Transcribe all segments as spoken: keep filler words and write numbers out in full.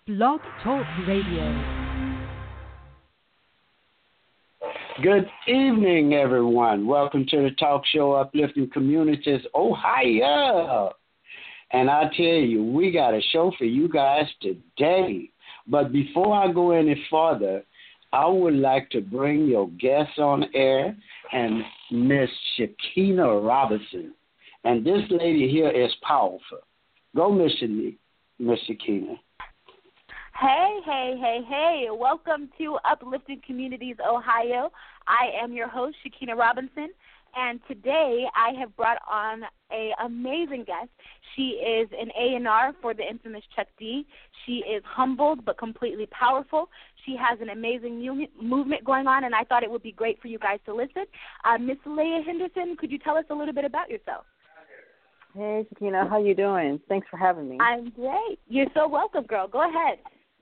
Blog Talk Radio. Good evening, everyone. Welcome to the talk show, Uplifting Communities, Ohio. And I tell you, we got a show for you guys today. But before I go any further, I would like to bring your guests on air and Miss Shakina Robinson. And this lady here is powerful. Go, Miss Miss Shakina. Hey, hey, hey, hey. Welcome to Uplifting Communities, Ohio. I am your host, Shakina Robinson, and today I have brought on an amazing guest. She is an A and R for the infamous Chuck D. She is humbled but completely powerful. She has an amazing mu- movement going on, and I thought it would be great for you guys to listen. Uh, Miss Leah Henderson, could you tell us a little bit about yourself? Hey, Shakina, how you doing? Thanks for having me. I'm great. You're so welcome, girl. Go ahead.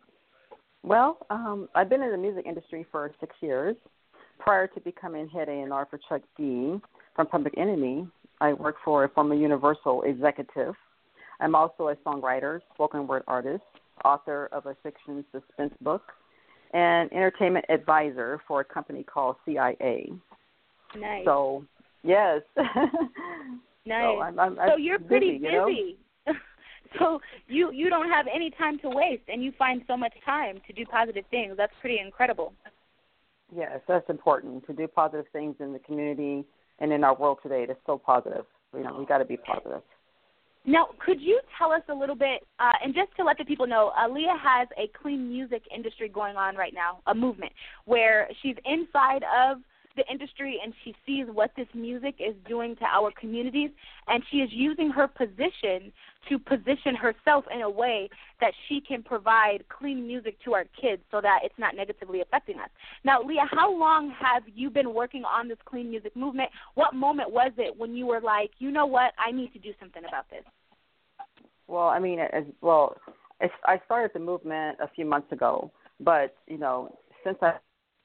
Well, um, I've been in the music industry for six years. Prior to becoming head A and R for Chuck D from Public Enemy, I worked for a former Universal executive. I'm also a songwriter, spoken word artist, author of a fiction suspense book, and entertainment advisor for a company called C I A. Nice. So, yes. Nice. So, I'm, I'm, I'm so you're pretty busy. You know? So you, you don't have any time to waste, and you find so much time to do positive things. That's pretty incredible. Yes, that's important, to do positive things in the community and in our world today. It's so positive. You know, we got to be positive. Now, could you tell us a little bit, uh, and just to let the people know, uh, Leah has a clean music industry going on right now, a movement, where she's inside of the industry and she sees what this music is doing to our communities, and she is using her position to position herself in a way that she can provide clean music to our kids so that it's not negatively affecting us. Now, Leah, how long have you been working on this clean music movement? What moment was it when you were like, you know what, I need to do something about this? Well, I mean, as well, it's, I started the movement a few months ago, but, you know, since I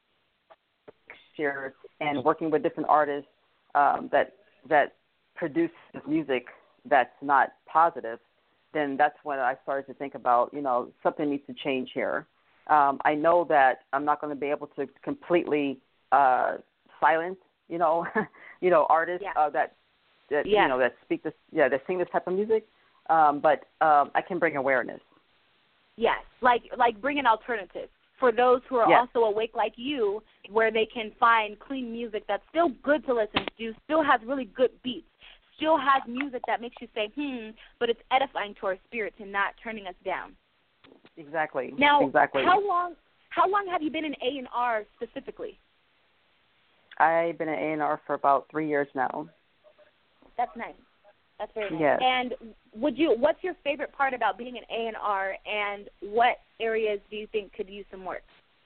years and working with different artists um, that that produce music that's not positive, then that's when I started to think about, you know, something needs to change here. Um, I know that I'm not going to be able to completely uh, silence, you know, you know, artists yeah. uh, that that yeah. you know that speak this, yeah, that sing this type of music, um, but um, I can bring awareness. Yes, like like bring an alternative for those who are yes. also awake like you, where they can find clean music that's still good to listen to, still has really good beats, still has music that makes you say, hmm, but it's edifying to our spirits and not turning us down. Exactly. Now, exactly. how long how long have you been in A and R specifically? I've been in A and R for about three years now. That's nice. That's very nice. Yes. And would you? What's your favorite part about being an A and R, and what areas do you think could use some work?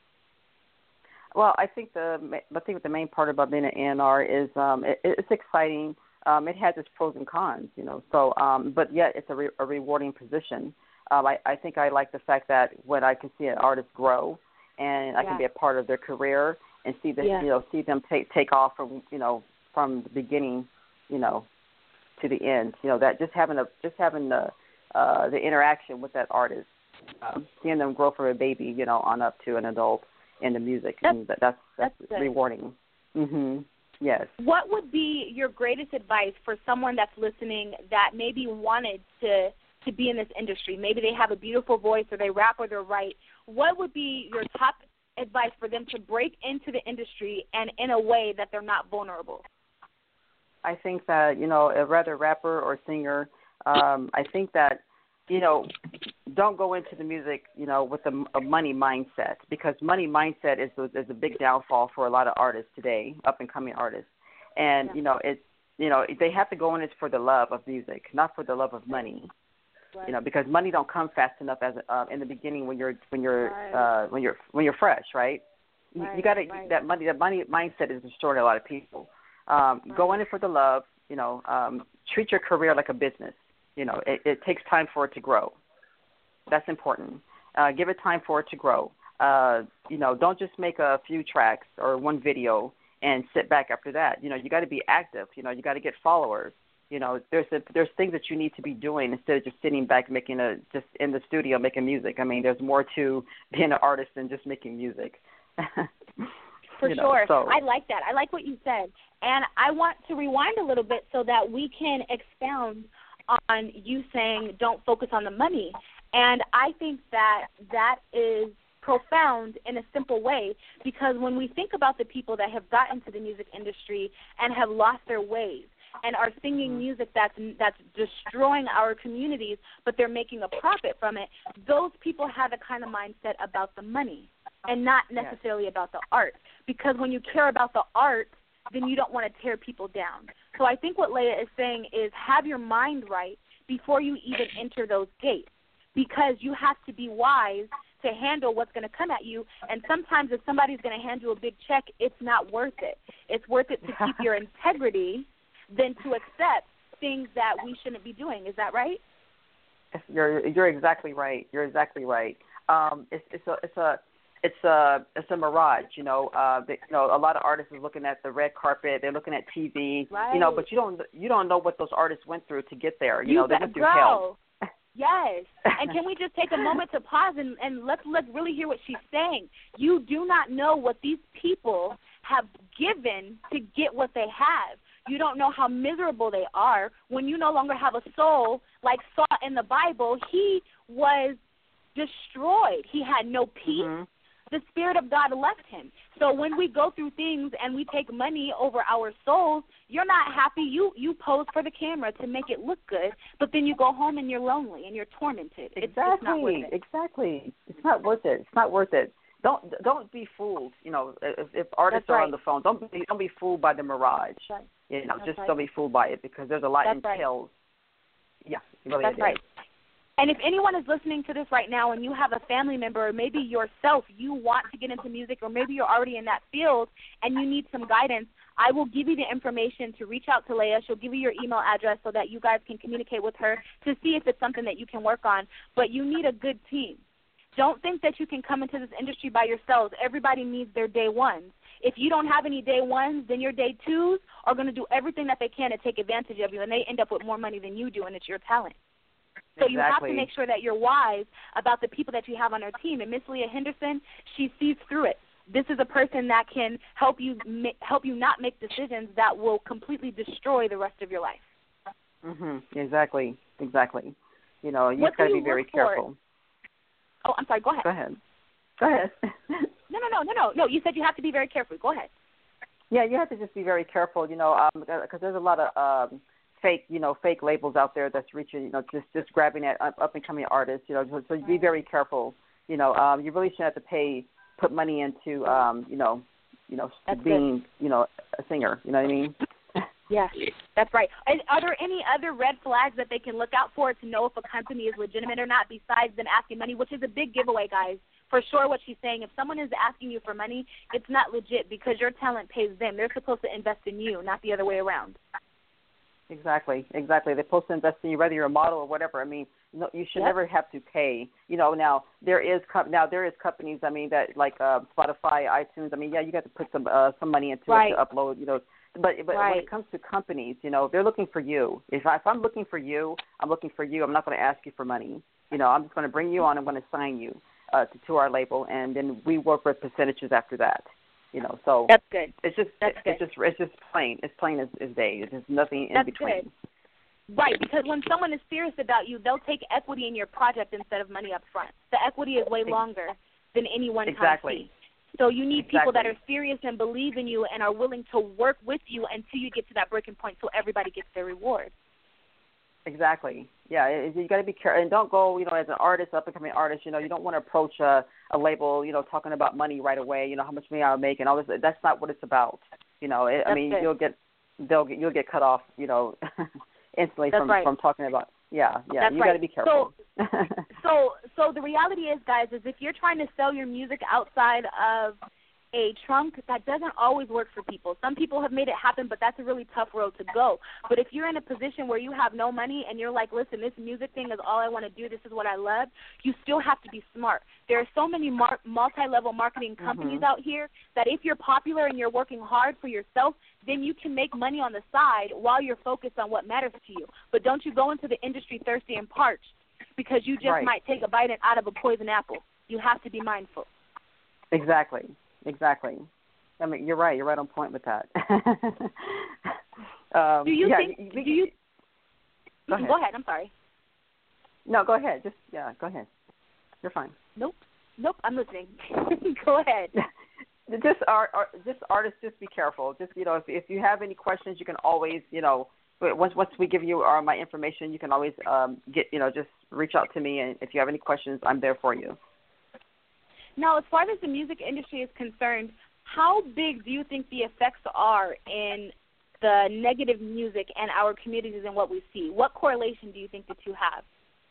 Well, I think the I think the main part about being an A and R is um, it, it's exciting. Um, it has its pros and cons, you know. So, um, but yet it's a, re- a rewarding position. Um, I, I think I like the fact that when I can see an artist grow, and I yeah. can be a part of their career and see them, yeah. you know, see them take take off from you know from the beginning, you know, to the end. You know, that just having a just having the uh, the interaction with that artist, um, seeing them grow from a baby, you know, on up to an adult in the music, that's, and that, that's that's, that's rewarding. Mhm. Yes. What would be your greatest advice for someone that's listening that maybe wanted to to be in this industry? Maybe they have a beautiful voice, or they rap, or they write. What would be your top advice for them to break into the industry and in a way that they're not vulnerable? I think that, you know, a rather rapper or singer, um, I think that, you know, don't go into the music, you know, with a, a money mindset, because money mindset is a, is a big downfall for a lot of artists today, up-and-coming artists. And, yeah. you know, it's, you know, they have to go in it for the love of music, not for the love of money. Right. You know, because money don't come fast enough as uh, in the beginning when you're when you're right. uh, when you're when you're fresh, right? You, right. you got to right. that money that money mindset is destroying a lot of people. Um, right. Go in it for the love. You know, um, treat your career like a business. You know, it, it takes time for it to grow. That's important. Uh, give it time for it to grow. Uh, you know, don't just make a few tracks or one video and sit back after that. You know, you got to be active. You know, you got to get followers. You know, there's a, there's things that you need to be doing instead of just sitting back making a just in the studio making music. I mean, there's more to being an artist than just making music. For you know, sure. so. I like that. I like what you said. And I want to rewind a little bit so that we can expound on you saying don't focus on the money. And I think that that is profound in a simple way, because when we think about the people that have gotten to the music industry and have lost their ways and are singing music that's that's destroying our communities, but they're making a profit from it, those people have a kind of mindset about the money and not necessarily yes. about the art. Because when you care about the art, then you don't want to tear people down. So I think what Leah is saying is have your mind right before you even enter those gates, because you have to be wise to handle what's going to come at you. And sometimes if somebody's going to hand you a big check, it's not worth it. It's worth it to keep your integrity than to accept things that we shouldn't be doing. Is that right? You're you're exactly right. You're exactly right. Um, it's it's a it's a it's a it's a mirage. You know, uh, the, you know, a lot of artists are looking at the red carpet. They're looking at T V. Right. You know, but you don't you don't know what those artists went through to get there. You, you know, they went through girl. hell. Yes. And can we just take a moment to pause and, and let's let's really hear what she's saying. You do not know what these people have given to get what they have. You don't know how miserable they are when you no longer have a soul. Like Saul in the Bible, he was destroyed. He had no peace. Mm-hmm. The Spirit of God left him. So when we go through things and we take money over our souls, you're not happy. You you pose for the camera to make it look good, but then you go home and you're lonely and you're tormented. It's, exactly, it's not worth it. Exactly. It's not worth it. It's not worth it. Don't don't be fooled. You know, if, if artists That's are right. on the phone, don't be don't be fooled by the mirage. Right. You know, That's just right. don't be fooled by it, because there's a lot That's entails. Right. Yeah, really That's it right. is. And if anyone is listening to this right now and you have a family member, or maybe yourself, you want to get into music, or maybe you're already in that field and you need some guidance, I will give you the information to reach out to Leah. She'll give you your email address so that you guys can communicate with her to see if it's something that you can work on. But you need a good team. Don't think that you can come into this industry by yourselves. Everybody needs their day ones. If you don't have any day ones, then your day twos are going to do everything that they can to take advantage of you, and they end up with more money than you do, and it's your talent. So exactly. you have to make sure that you're wise about the people that you have on our team. And Miss Leah Henderson, she sees through it. This is a person that can help you help you not make decisions that will completely destroy the rest of your life. Mhm. Exactly. Exactly. You know, you've What got to do be you very look for? careful. Oh, I'm sorry. Go ahead. Go ahead. Go ahead. no, no, no, no, no, no. You said you have to be very careful. Go ahead. Yeah, you have to just be very careful. You know, because um, there's a lot of um, fake, you know, fake labels out there that's reaching, you know, just just grabbing at up and coming artists. You know, so, so be very careful. You know, um, you really shouldn't have to pay, put money into, um, you know, you know, That's being, good. you know, a singer. You know what I mean? Yeah, that's right. And are there any other red flags that they can look out for to know if a company is legitimate or not, besides them asking money, which is a big giveaway, guys? For sure what she's saying, if someone is asking you for money, it's not legit, because your talent pays them. They're supposed to invest in you, not the other way around. Exactly, exactly. They're supposed to invest in you, whether you're a model or whatever. I mean, no, you should Yep. never have to pay. You know, now there is com- now there is companies. I mean, that like uh, Spotify, iTunes. I mean, yeah, you got to put some uh, some money into Right. it to upload. You know, but but Right. when it comes to companies, you know, they're looking for you. If, I, if I'm looking for you, I'm looking for you. I'm not going to ask you for money. You know, I'm just going to bring you on. I'm going to sign you uh, to, to our label, and then we work with percentages after that. You know, so That's good. it's just That's it's good. just it's just plain. It's plain as, as day. It's just nothing in That's between. good. Right, because when someone is serious about you, they'll take equity in your project instead of money up front. The equity is way longer than any one-time Exactly. fee. So you need people that Exactly. are serious and believe in you and are willing to work with you until you get to that breaking point, so everybody gets their reward. Exactly. Yeah, it, you got to be careful, and don't go. You know, as an artist, up and coming artist, you know, you don't want to approach a, a label, you know, talking about money right away. You know, how much money I'll make and all this. That's not what it's about. You know, it, I mean, good. you'll get, they'll get, you'll get cut off. You know, instantly That's from right. from talking about. Yeah, yeah. That's you right. got to be careful. So, so, so the reality is, guys, is if you're trying to sell your music outside of a trunk, that doesn't always work for people. Some people have made it happen, but that's a really tough road to go. But if you're in a position where you have no money and you're like, listen, this music thing is all I want to do, this is what I love, you still have to be smart. There are so many mar- multi-level marketing companies mm-hmm. out here that if you're popular and you're working hard for yourself, then you can make money on the side while you're focused on what matters to you. But don't you go into the industry thirsty and parched because you just right. might take a bite out of a poison apple. You have to be mindful. Exactly. Exactly. I mean, you're right. You're right on point with that. um, do you yeah, think? You, do you? Go ahead. Go ahead. I'm sorry. No, go ahead. Just yeah, go ahead. You're fine. Nope. Nope. I'm listening. Go ahead. Just art, art, just artists, just be careful. Just you know, if if you have any questions, you can always you know once once we give you our, my information, you can always um, get you know just reach out to me, and if you have any questions, I'm there for you. Now, as far as the music industry is concerned, how big do you think the effects are in the negative music and our communities and what we see? What correlation do you think the two have?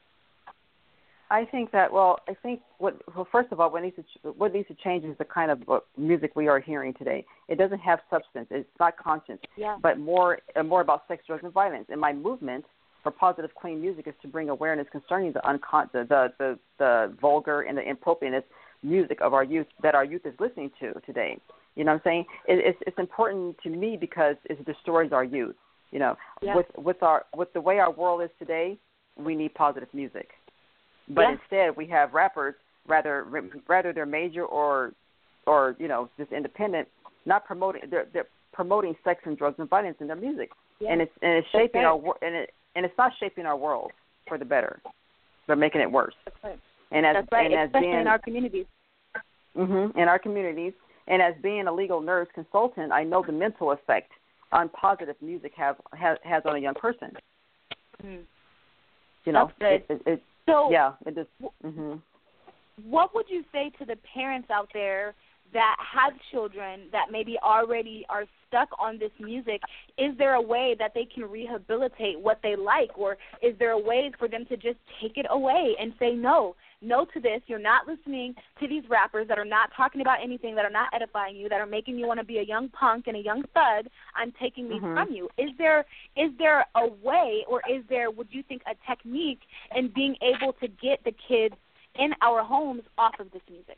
I think that, well, I think, what, well, first of all, what needs, to, what needs to change is the kind of music we are hearing today. It doesn't have substance. It's not conscience, yeah. but more uh, more about sex, drugs, and violence. And my movement for positive, clean music is to bring awareness concerning the uncon- the, the, the, the vulgar and the inappropriateness music of our youth that our youth is listening to today. You know what I'm saying? It, it's it's important to me because it destroys our youth. You know, yeah. with with our with the way our world is today, we need positive music. But yeah. instead, we have rappers rather rather they're major or or you know just independent, not promoting they're they're promoting sex and drugs and violence in their music, yeah. and it's and it's shaping right. our and it and it's not shaping our world for the better. They're making it worse. That's right. And as, That's right, and as especially being, in our communities. Mm-hmm, in our communities. And as being a legal nurse consultant, I know the mental effect on positive music have has, has on a young person. Mm. You know, That's good. It, it, it, so yeah, it just. Mm-hmm. What would you say to the parents out there that have children that maybe already are stuck on this music? Is there a way that they can rehabilitate what they like, or is there a way for them to just take it away and say no? No to this. You're not listening to these rappers that are not talking about anything, that are not edifying you, that are making you want to be a young punk and a young thug. I'm taking these mm-hmm. from you. Is there is there a way, or is there, would you think, a technique in being able to get the kids in our homes off of this music?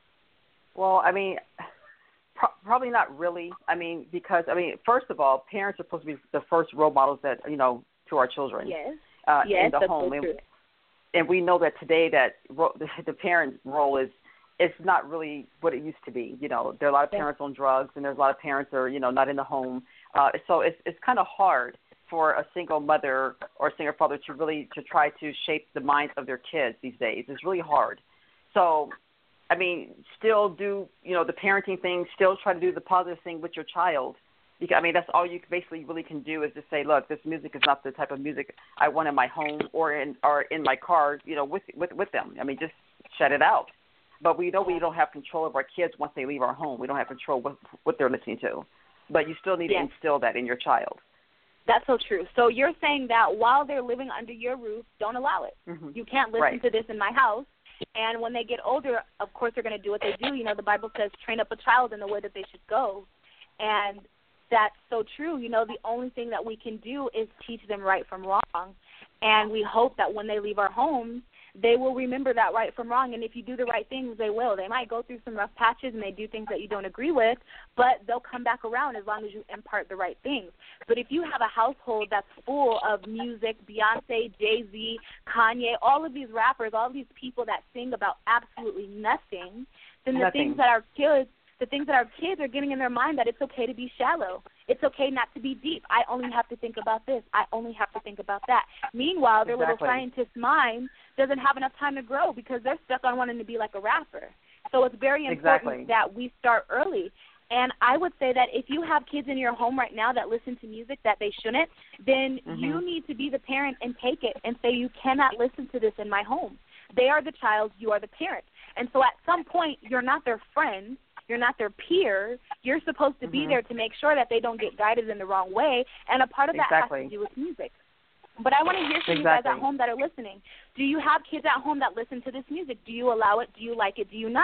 Well, I mean, pro- probably not really. I mean, because, I mean, first of all, parents are supposed to be the first role models that, you know, to our children. Yes. Uh, yes, in the that's home. so true. And, and we know that today that ro- the, the parent role is it's not really what it used to be. You know, there are a lot of parents on drugs, and there's a lot of parents that are, you know, not in the home. Uh, so it's it's kind of hard for a single mother or a single father to really to try to shape the minds of their kids these days. It's really hard. So, I mean, still do, you know, the parenting thing, still try to do the positive thing with your child. Because, I mean, that's all you basically really can do is just say, look, this music is not the type of music I want in my home or in or in my car, you know, with with, with them. I mean, just shut it out. But we know we don't have control of our kids once they leave our home. We don't have control what what they're listening to. But you still need yes. to instill that in your child. That's so true. So you're saying that while they're living under your roof, don't allow it. Mm-hmm. You can't listen right. to this in my house. And when they get older, of course, they're going to do what they do. You know, the Bible says, train up a child in the way that they should go. And that's so true. You know, the only thing that we can do is teach them right from wrong. And we hope that when they leave our homes, they will remember that right from wrong. And if you do the right things, they will. They might go through some rough patches and they do things that you don't agree with, but they'll come back around as long as you impart the right things. But if you have a household that's full of music, Beyonce, Jay-Z, Kanye, all of these rappers, all of these people that sing about absolutely nothing, then the nothing. things that our kids the things that our kids are getting in their mind, that it's okay to be shallow. It's okay not to be deep. I only have to think about this. I only have to think about that. Meanwhile, their exactly. little scientist mind doesn't have enough time to grow because they're stuck on wanting to be like a rapper. So it's very important exactly. that we start early. And I would say that if you have kids in your home right now that listen to music that they shouldn't, then mm-hmm. you need to be the parent and take it and say, you cannot listen to this in my home. They are the child. You are the parent. And so at some point, you're not their friend. You're not their peer. You're supposed to mm-hmm. be there to make sure that they don't get guided in the wrong way, and a part of that exactly. has to do with music. But I want to hear from exactly. you guys at home that are listening. Do you have kids at home that listen to this music? Do you allow it? Do you like it? Do you not?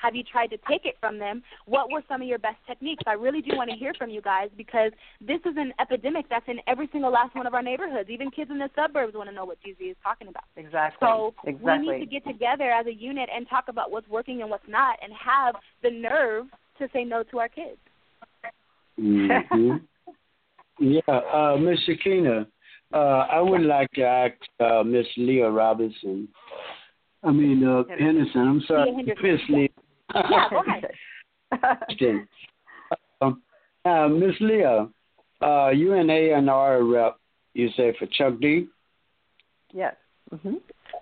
Have you tried to take it from them? What were some of your best techniques? I really do want to hear from you guys because this is an epidemic that's in every single last one of our neighborhoods. Even kids in the suburbs want to know what G Z is talking about. Exactly. So exactly. we need to get together as a unit and talk about what's working and what's not and have the nerve to say no to our kids. Mm-hmm. Yeah, uh, Miss Shakina, uh, I would like to ask uh, Miss Leah Robinson. I mean, uh, Henderson. I'm sorry, Miss Leah. Yeah, go ahead. um, uh, Miss Leah, uh, you an A and R rep, you say, for Chuck D? Yes. Mm-hmm.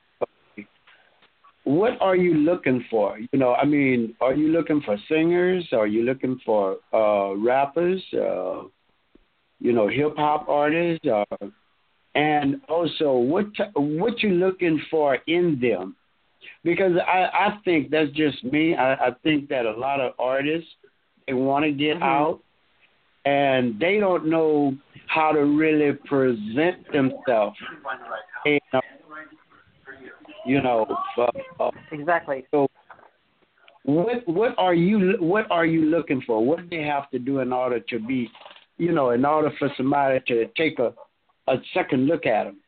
What are you looking for? You know, I mean, are you looking for singers? Are you looking for uh, rappers? Uh, you know, hip hop artists? Uh, and also, what t- what you looking for in them? Because I, I think that's just me. I, I think that a lot of artists, they want to get mm-hmm. out, and they don't know how to really present themselves. And, uh, you know, uh, uh, exactly. So, what what are you what are you looking for? What do they have to do in order to be, you know, in order for somebody to take a, a second look at them?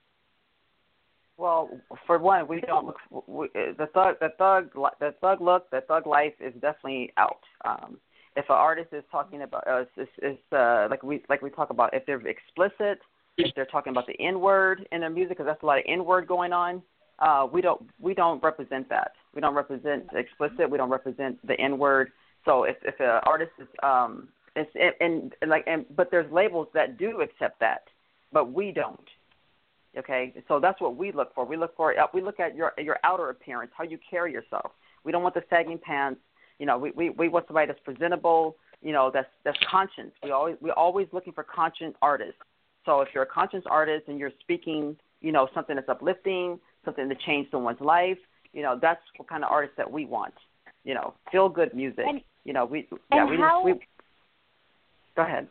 Well, for one, we don't look we, the thug the thug the thug look the thug life is definitely out. Um, if an artist is talking about uh, is, is uh, like we like we talk about, if they're explicit, if they're talking about the N word in their music, because that's a lot of N word going on. Uh, we don't we don't represent that. We don't represent explicit. We don't represent the N word. So if if an artist is um it's and, and like and but there's labels that do accept that, but we don't. Okay, so that's what we look for. We look for we look at your your outer appearance, how you carry yourself. We don't want the sagging pants. You know, we, we, we want somebody that's presentable. You know, that's that's conscious. We always we're always looking for conscious artists. So if you're a conscious artist and you're speaking, you know, something that's uplifting, something to change someone's life, you know, that's what kind of artist that we want. You know, feel good music. And, you know, we yeah we, how, we go ahead.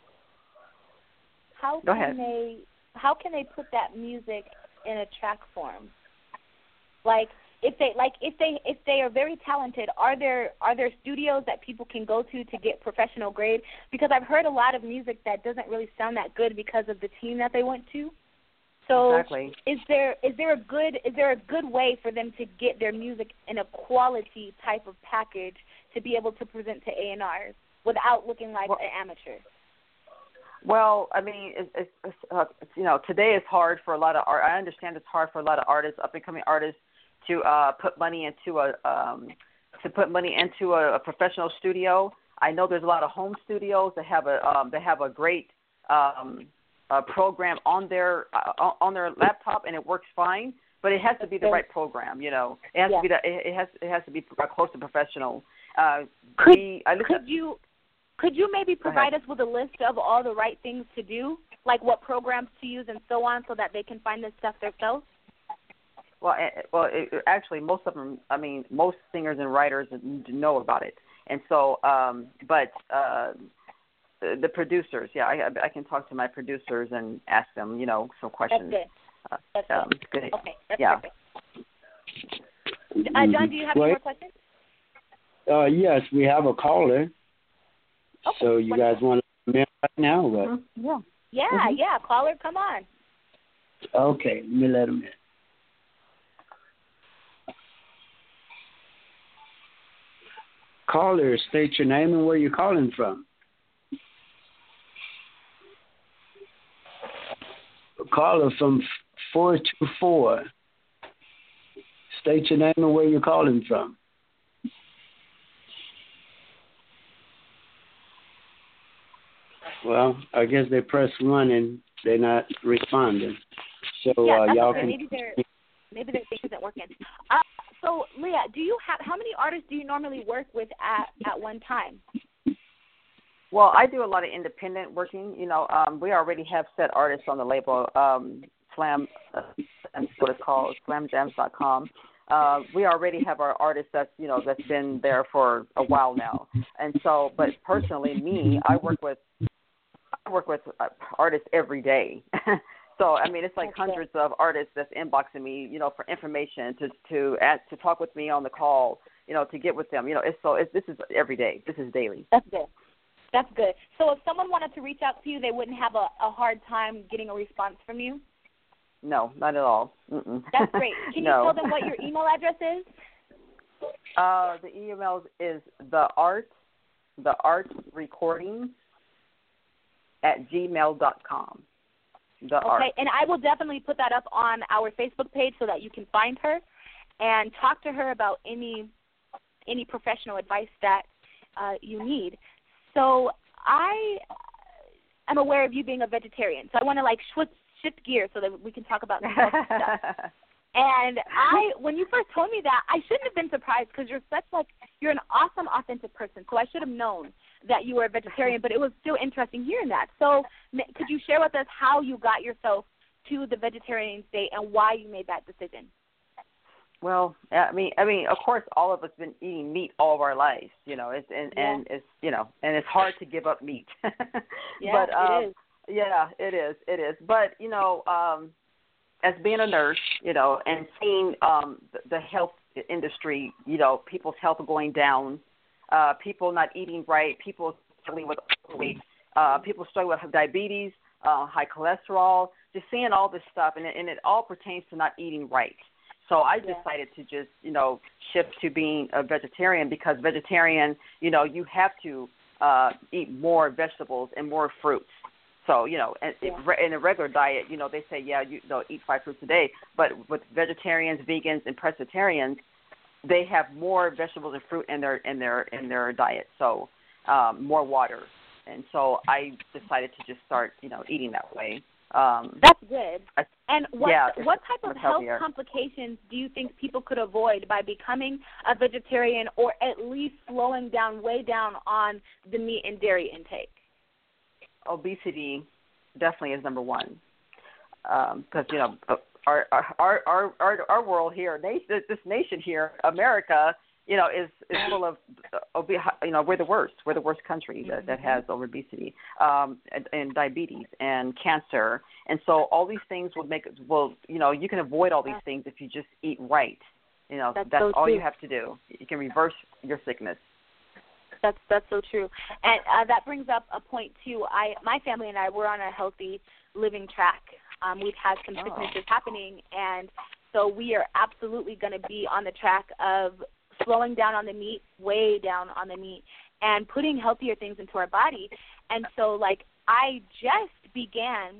How go can ahead. they how can they put that music in a track form? Like if they like if they if they are very talented, are there are there studios that people can go to to get professional grade? Because I've heard a lot of music that doesn't really sound that good because of the team that they went to. So exactly. is there is there a good is there a good way for them to get their music in a quality type of package to be able to present to A and Rs without looking like well, an amateur? Well, I mean, it's, it's, it's, uh, it's, you know, today is hard for a lot of art. I understand it's hard for a lot of artists, up and coming artists, to uh, put money into a um, to put money into a, a professional studio. I know there's a lot of home studios that have a um, that have a great um, uh, program on their uh, on their laptop, and it works fine. But it has to be the right program. You know, it has yeah. to be the, it has it has to be close to professional. Uh, could we, I listen, could you could you maybe provide us with a list of all the right things to do, like what programs to use and so on, so that they can find this stuff themselves? Well, well, it, actually, most of them. I mean, most singers and writers know about it, and so, um, but uh, the, the producers, yeah, I, I can talk to my producers and ask them, you know, some questions. That's good. That's uh, um, good. good. Okay, that's yeah. perfect. Uh, John, do you have any more questions? Uh, yes, we have a caller. Okay. So you guys want to come in right now? But... Mm-hmm. Yeah. Yeah, mm-hmm. yeah. Caller, come on. Okay, let me let him in. Caller, state your name and where you're calling from. Caller from four two four. State your name and where you're calling from. Well, I guess they press one and they're not responding. So yeah, uh, y'all okay. can. Maybe their maybe their thing isn't working. Uh, so Leah, do you have how many artists do you normally work with at at one time? Well, I do a lot of independent working. You know, um, we already have set artists on the label, um, Slam, uh, that's what it's called, slam jams dot com. Uh, we already have our artists that's, you know, that's been there for a while now. And so, but personally, me, I work with, I work with uh, artists every day. So, I mean, it's like okay. hundreds of artists that's inboxing me, you know, for information to, to, add, to talk with me on the call, you know, to get with them. You know, it's so it's, this is every day. This is daily. That's good. That's good. So if someone wanted to reach out to you, they wouldn't have a, a hard time getting a response from you? No, not at all. Mm-mm. That's great. Can no. you tell them what your email address is? Uh, the email is the art, the art recordings at gmail dot com. The okay, art. And I will definitely put that up on our Facebook page so that you can find her and talk to her about any any professional advice that uh, you need. So I am aware of you being a vegetarian, so I want to like shift, shift gears so that we can talk about some healthy stuff. And I, when you first told me that, I shouldn't have been surprised because you're such like you're an awesome, authentic person. So I should have known that you were a vegetarian, but it was still interesting hearing that. So could you share with us how you got yourself to the vegetarian state and why you made that decision? Well, I mean, I mean, of course, all of us been eating meat all of our lives, you know, it's and, yeah. and it's you know, and it's hard to give up meat. yeah, but, um, it is. Yeah, it is, it is. But you know, um, as being a nurse, you know, and seeing um, the, the health industry, you know, people's health going down, uh, people not eating right, people struggling with overweight, uh, people struggling with diabetes, uh, high cholesterol, just seeing all this stuff, and it, and it all pertains to not eating right. So I yeah. decided to just, you know, shift to being a vegetarian because vegetarian, you know, you have to uh, eat more vegetables and more fruits. So, you know, yeah. in a regular diet, you know, they say, yeah, you know, eat five fruits a day. But with vegetarians, vegans, and pescatarians, they have more vegetables and fruit in their in their in their diet. So um, more water. And so I decided to just start, you know, eating that way. Um, That's good. I, and what yeah, what type of health healthier. complications do you think people could avoid by becoming a vegetarian or at least slowing down, way down on the meat and dairy intake? Obesity definitely is number one because, um, you know, our our, our our our world here, nation, this nation here, America, you know, is, is full of, obe- you know, we're the worst. We're the worst country that, that has obesity um, and, and diabetes and cancer. And so all these things will make, well, you know, you can avoid all these things if you just eat right. You know, that's, that's so all true. you have to do. You can reverse your sickness. That's that's so true, and uh, that brings up a point too. I my family and I were on a healthy living track. Um, we've had some sicknesses oh. happening, and so we are absolutely going to be on the track of slowing down on the meat, way down on the meat, and putting healthier things into our body. And so, like, I just began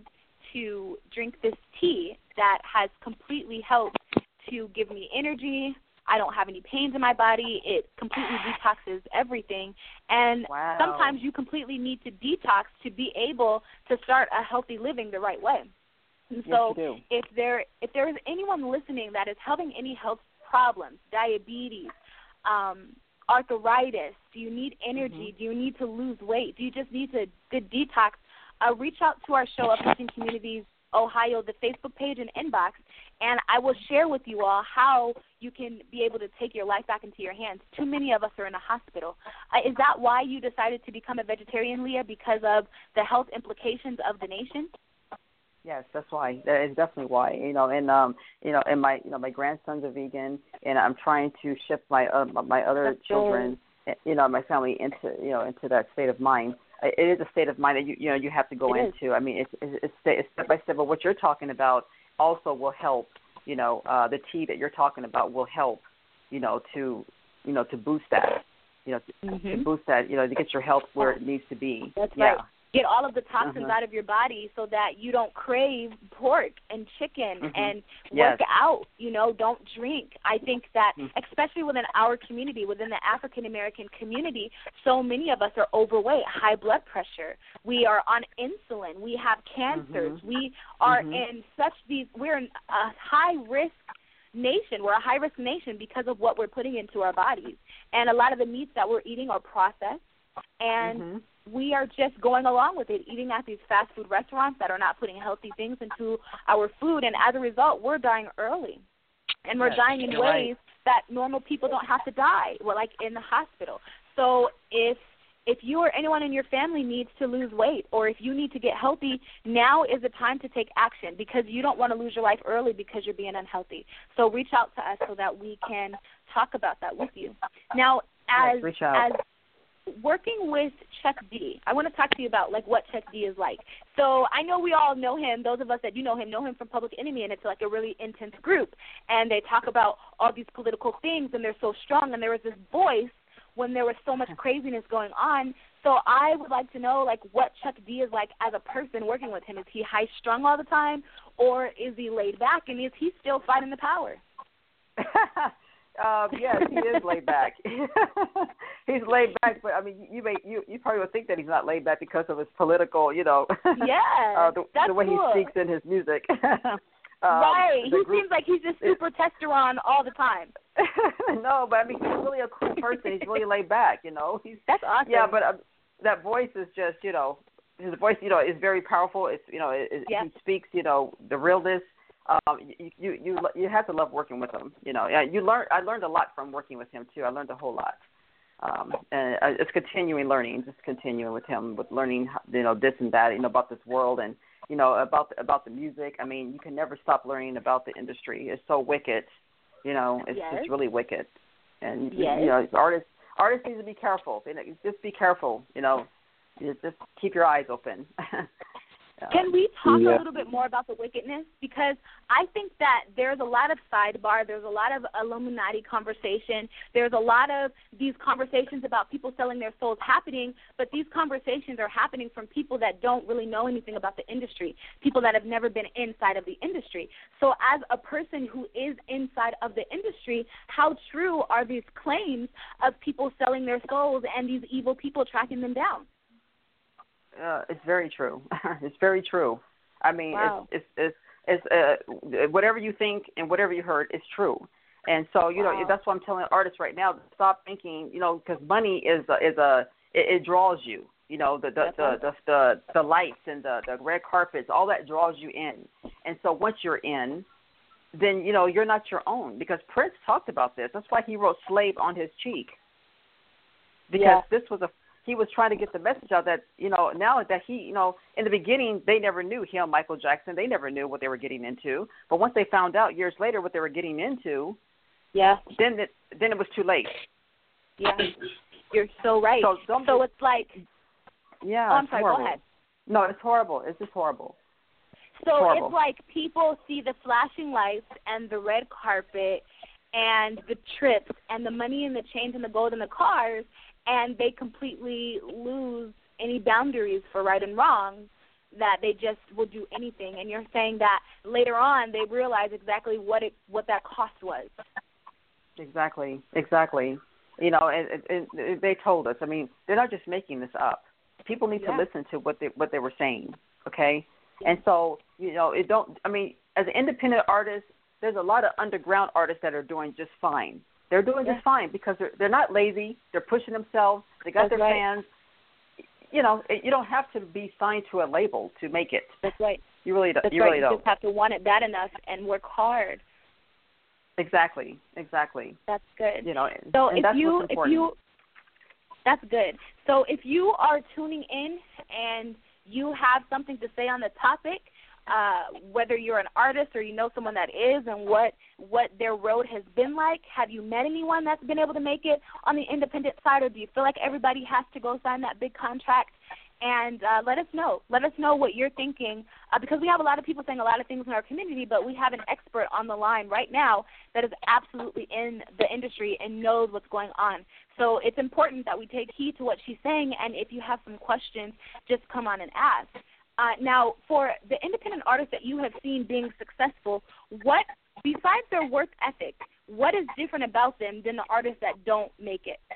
to drink this tea that has completely helped to give me energy. I don't have any pains in my body. It completely detoxes everything. And wow. sometimes you completely need to detox to be able to start a healthy living the right way. And so yes, you do. if there if there is anyone listening that is having any health problems, diabetes, um, arthritis, do you need energy, mm-hmm. do you need to lose weight, do you just need a good detox, uh, reach out to our show, Uplifting Communities Ohio, the Facebook page and inbox, and I will share with you all how you can be able to take your life back into your hands. Too many of us are in a hospital. Uh, is that why you decided to become a vegetarian, Leah, because of the health implications of the nation? Yes, that's why. That is definitely why. You know, and um, you know, and my, you know, my grandson's a vegan, and I'm trying to shift my uh, my other that's children, good. you know, my family into, you know, into that state of mind. It is a state of mind that you, you know, you have to go it into. Is. I mean, it's, it's it's step by step. But what you're talking about also will help. You know, uh, the tea that you're talking about will help. You know, to you know to boost that. You know, to, mm-hmm. to boost that. You know, to get your health where it needs to be. That's yeah. right. Get all of the toxins uh-huh. out of your body so that you don't crave pork and chicken mm-hmm. and yes. work out, you know, don't drink. I think that mm-hmm. especially within our community, within the African-American community, so many of us are overweight, high blood pressure. We are on insulin. We have cancers. Mm-hmm. We are mm-hmm. in such these, we're in a high-risk nation. We're a high-risk nation because of what we're putting into our bodies. And a lot of the meats that we're eating are processed. And mm-hmm. we are just going along with it, eating at these fast food restaurants that are not putting healthy things into our food. And as a result, we're dying early. And we're yes, dying in ways right. that normal people don't have to die. We're like in the hospital. So if if you or anyone in your family needs to lose weight, or if you need to get healthy, now is the time to take action, because you don't want to lose your life early because you're being unhealthy. So reach out to us so that we can talk about that with you. Now, as reach out. as working with Chuck D, I want to talk to you about like what Chuck D is like. So I know we all know him. Those of us that do know him know him from Public Enemy, and it's like a really intense group. And they talk about all these political things, and they're so strong. And there was this voice when there was so much craziness going on. So I would like to know like what Chuck D is like as a person working with him. Is he high strung all the time, or is he laid back, and is he still fighting the power? Um, yes, he is laid back. He's laid back, but I mean, you may you, you probably would think that he's not laid back because of his political, you know, yeah, uh, the, that's the way cool. he speaks in his music. um, right, he group, seems like he's just super testosterone all the time. No, but I mean, he's really a cool person. He's really laid back, you know. He's that's awesome. Yeah, but uh, that voice is just, you know, his voice, you know, is very powerful. It's, you know, it, yeah. he speaks, you know, the realness. Um, you, you you you have to love working with him. You know, yeah, you learn. I learned a lot from working with him too. I learned a whole lot, um, and it's continuing learning, just continuing with him, with learning, you know, this and that, you know, about this world, and you know, about about the music. I mean, you can never stop learning about the industry. It's so wicked, you know, it's yes. just really wicked, and yes. you know, artists artists need to be careful. They just be careful, you know, you just keep your eyes open. Can we talk yeah. a little bit more about the wickedness? Because I think that there's a lot of sidebar, there's a lot of Illuminati conversation, there's a lot of these conversations about people selling their souls happening, but these conversations are happening from people that don't really know anything about the industry, people that have never been inside of the industry. So as a person who is inside of the industry, how true are these claims of people selling their souls and these evil people tracking them down? Uh, it's very true. It's very true. I mean, wow. it's it's it's, it's uh, whatever you think and whatever you heard is true. And so, you wow. know, that's why I'm telling artists right now to stop thinking, you know, because money is a, is a it, it draws you. You know, the the, the the the the lights and the the red carpets, all that draws you in. And so once you're in, then you know you're not your own. Because Prince talked about this. That's why he wrote "Slave" on his cheek. Because yeah. this was a He was trying to get the message out that, you know, now that he, you know, in the beginning, they never knew him, Michael Jackson. They never knew what they were getting into. But once they found out years later what they were getting into, yeah, then it, then it was too late. Yeah, you're so right. So, so it's like, yeah, oh, I'm it's sorry, horrible. go ahead. No, it's horrible. It's just horrible. So it's, horrible. It's like people see the flashing lights and the red carpet and the trips and the money and the chains and the gold and the cars, and they completely lose any boundaries for right and wrong, that they just will do anything. And you're saying that later on they realize exactly what it what that cost was. Exactly, exactly. You know, and, and, and they told us. I mean, they're not just making this up. People need yeah. to listen to what they what they were saying. Okay, yeah. And so you know, it don't. I mean, as an independent artist, there's a lot of underground artists that are doing just fine. They're doing yeah. just fine because they're they're not lazy. They're pushing themselves. They got That's their right. fans. You know, you don't have to be signed to a label to make it. That's right. You really don't. That's you right. really you don't. just have to want it bad enough and work hard. Exactly. Exactly. That's good. You know, so and if that's you what's if important. you that's good. So if you are tuning in and you have something to say on the topic, uh, whether you're an artist or you know someone that is, and what what their road has been like, have you met anyone that's been able to make it on the independent side, or do you feel like everybody has to go sign that big contract? And uh, let us know. Let us know what you're thinking, uh, because we have a lot of people saying a lot of things in our community, but we have an expert on the line right now that is absolutely in the industry and knows what's going on. So it's important that we take heed to what she's saying, and if you have some questions, just come on and ask. Uh, now, for the independent artists that you have seen being successful, what, besides their work ethic, what is different about them than the artists that don't make it?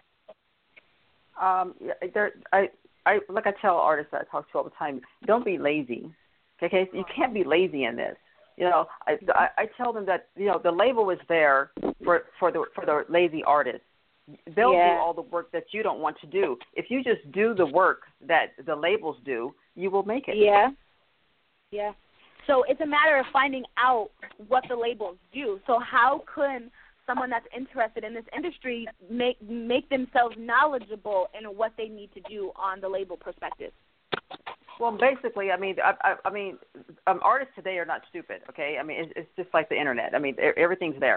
Um, there, I, I, like I tell artists that I talk to all the time, don't be lazy. Okay, you can't be lazy in this. You know, I, I, I tell them that you know the label is there for for the for the lazy artists. They'll yeah. do all the work that you don't want to do. If you just do the work that the labels do, you will make it. Yeah. Yeah. So it's a matter of finding out what the labels do. So how can someone that's interested in this industry make make themselves knowledgeable in what they need to do on the label perspective? Well, basically, I mean, I, I, I mean, um, artists today are not stupid. Okay, I mean, it's, it's just like the internet. I mean, everything's there.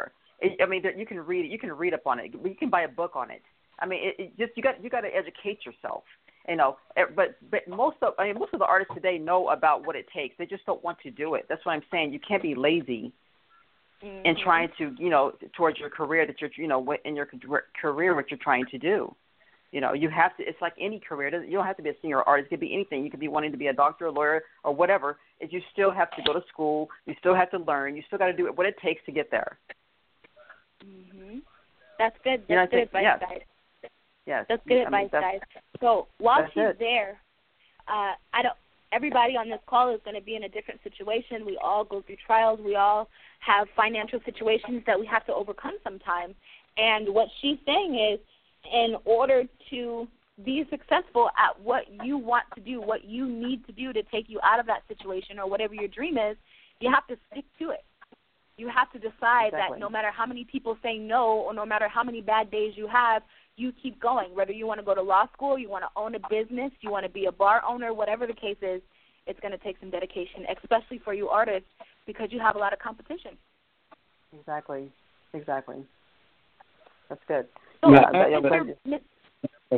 It, I mean, there, you can read you can read up on it. You can buy a book on it. I mean, it, it just you got you got to educate yourself. You know, but but most of I mean most of the artists today know about what it takes. They just don't want to do it. That's what I'm saying. You can't be lazy mm-hmm. in trying to you know towards your career that you're you know in your career what you're trying to do. You know, you have to. It's like any career. You don't have to be a singer or artist. It could be anything. You could be wanting to be a doctor, a lawyer, or whatever. Is you still have to go to school. You still have to learn. You still got to do what it takes to get there. Mhm. That's good. That's you know, good advice, yes. guys. Yes. That's good I advice, mean, that's, guys. So while she's it. there, uh, I don't. Everybody on this call is going to be in a different situation. We all go through trials. We all have financial situations that we have to overcome sometimes. And what she's saying is, in order to be successful at what you want to do, what you need to do to take you out of that situation or whatever your dream is, you have to stick to it. You have to decide exactly. that no matter how many people say no or no matter how many bad days you have, you keep going. Whether you want to go to law school, you want to own a business, you want to be a bar owner, whatever the case is, it's going to take some dedication, especially for you artists, because you have a lot of competition. Exactly. Exactly. That's good. So, No, uh, I- Mister Miz-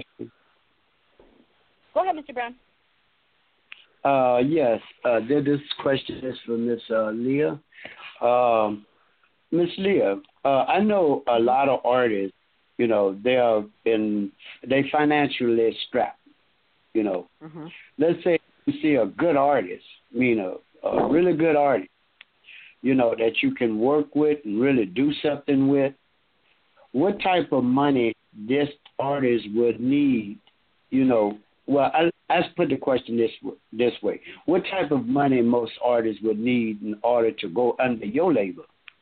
Go ahead, Mister Brown. Uh, yes, uh, this question is from Miss uh, Leah. Um, Miss Leah, uh, I know a lot of artists. You know, they are in they financially strapped. You know, mm-hmm. let's say you see a good artist, I mean a, a really good artist. You know that you can work with and really do something with. What type of money this artist would need, you know, well, I, let's put the question this this way. What type of money most artists would need in order to go under your label?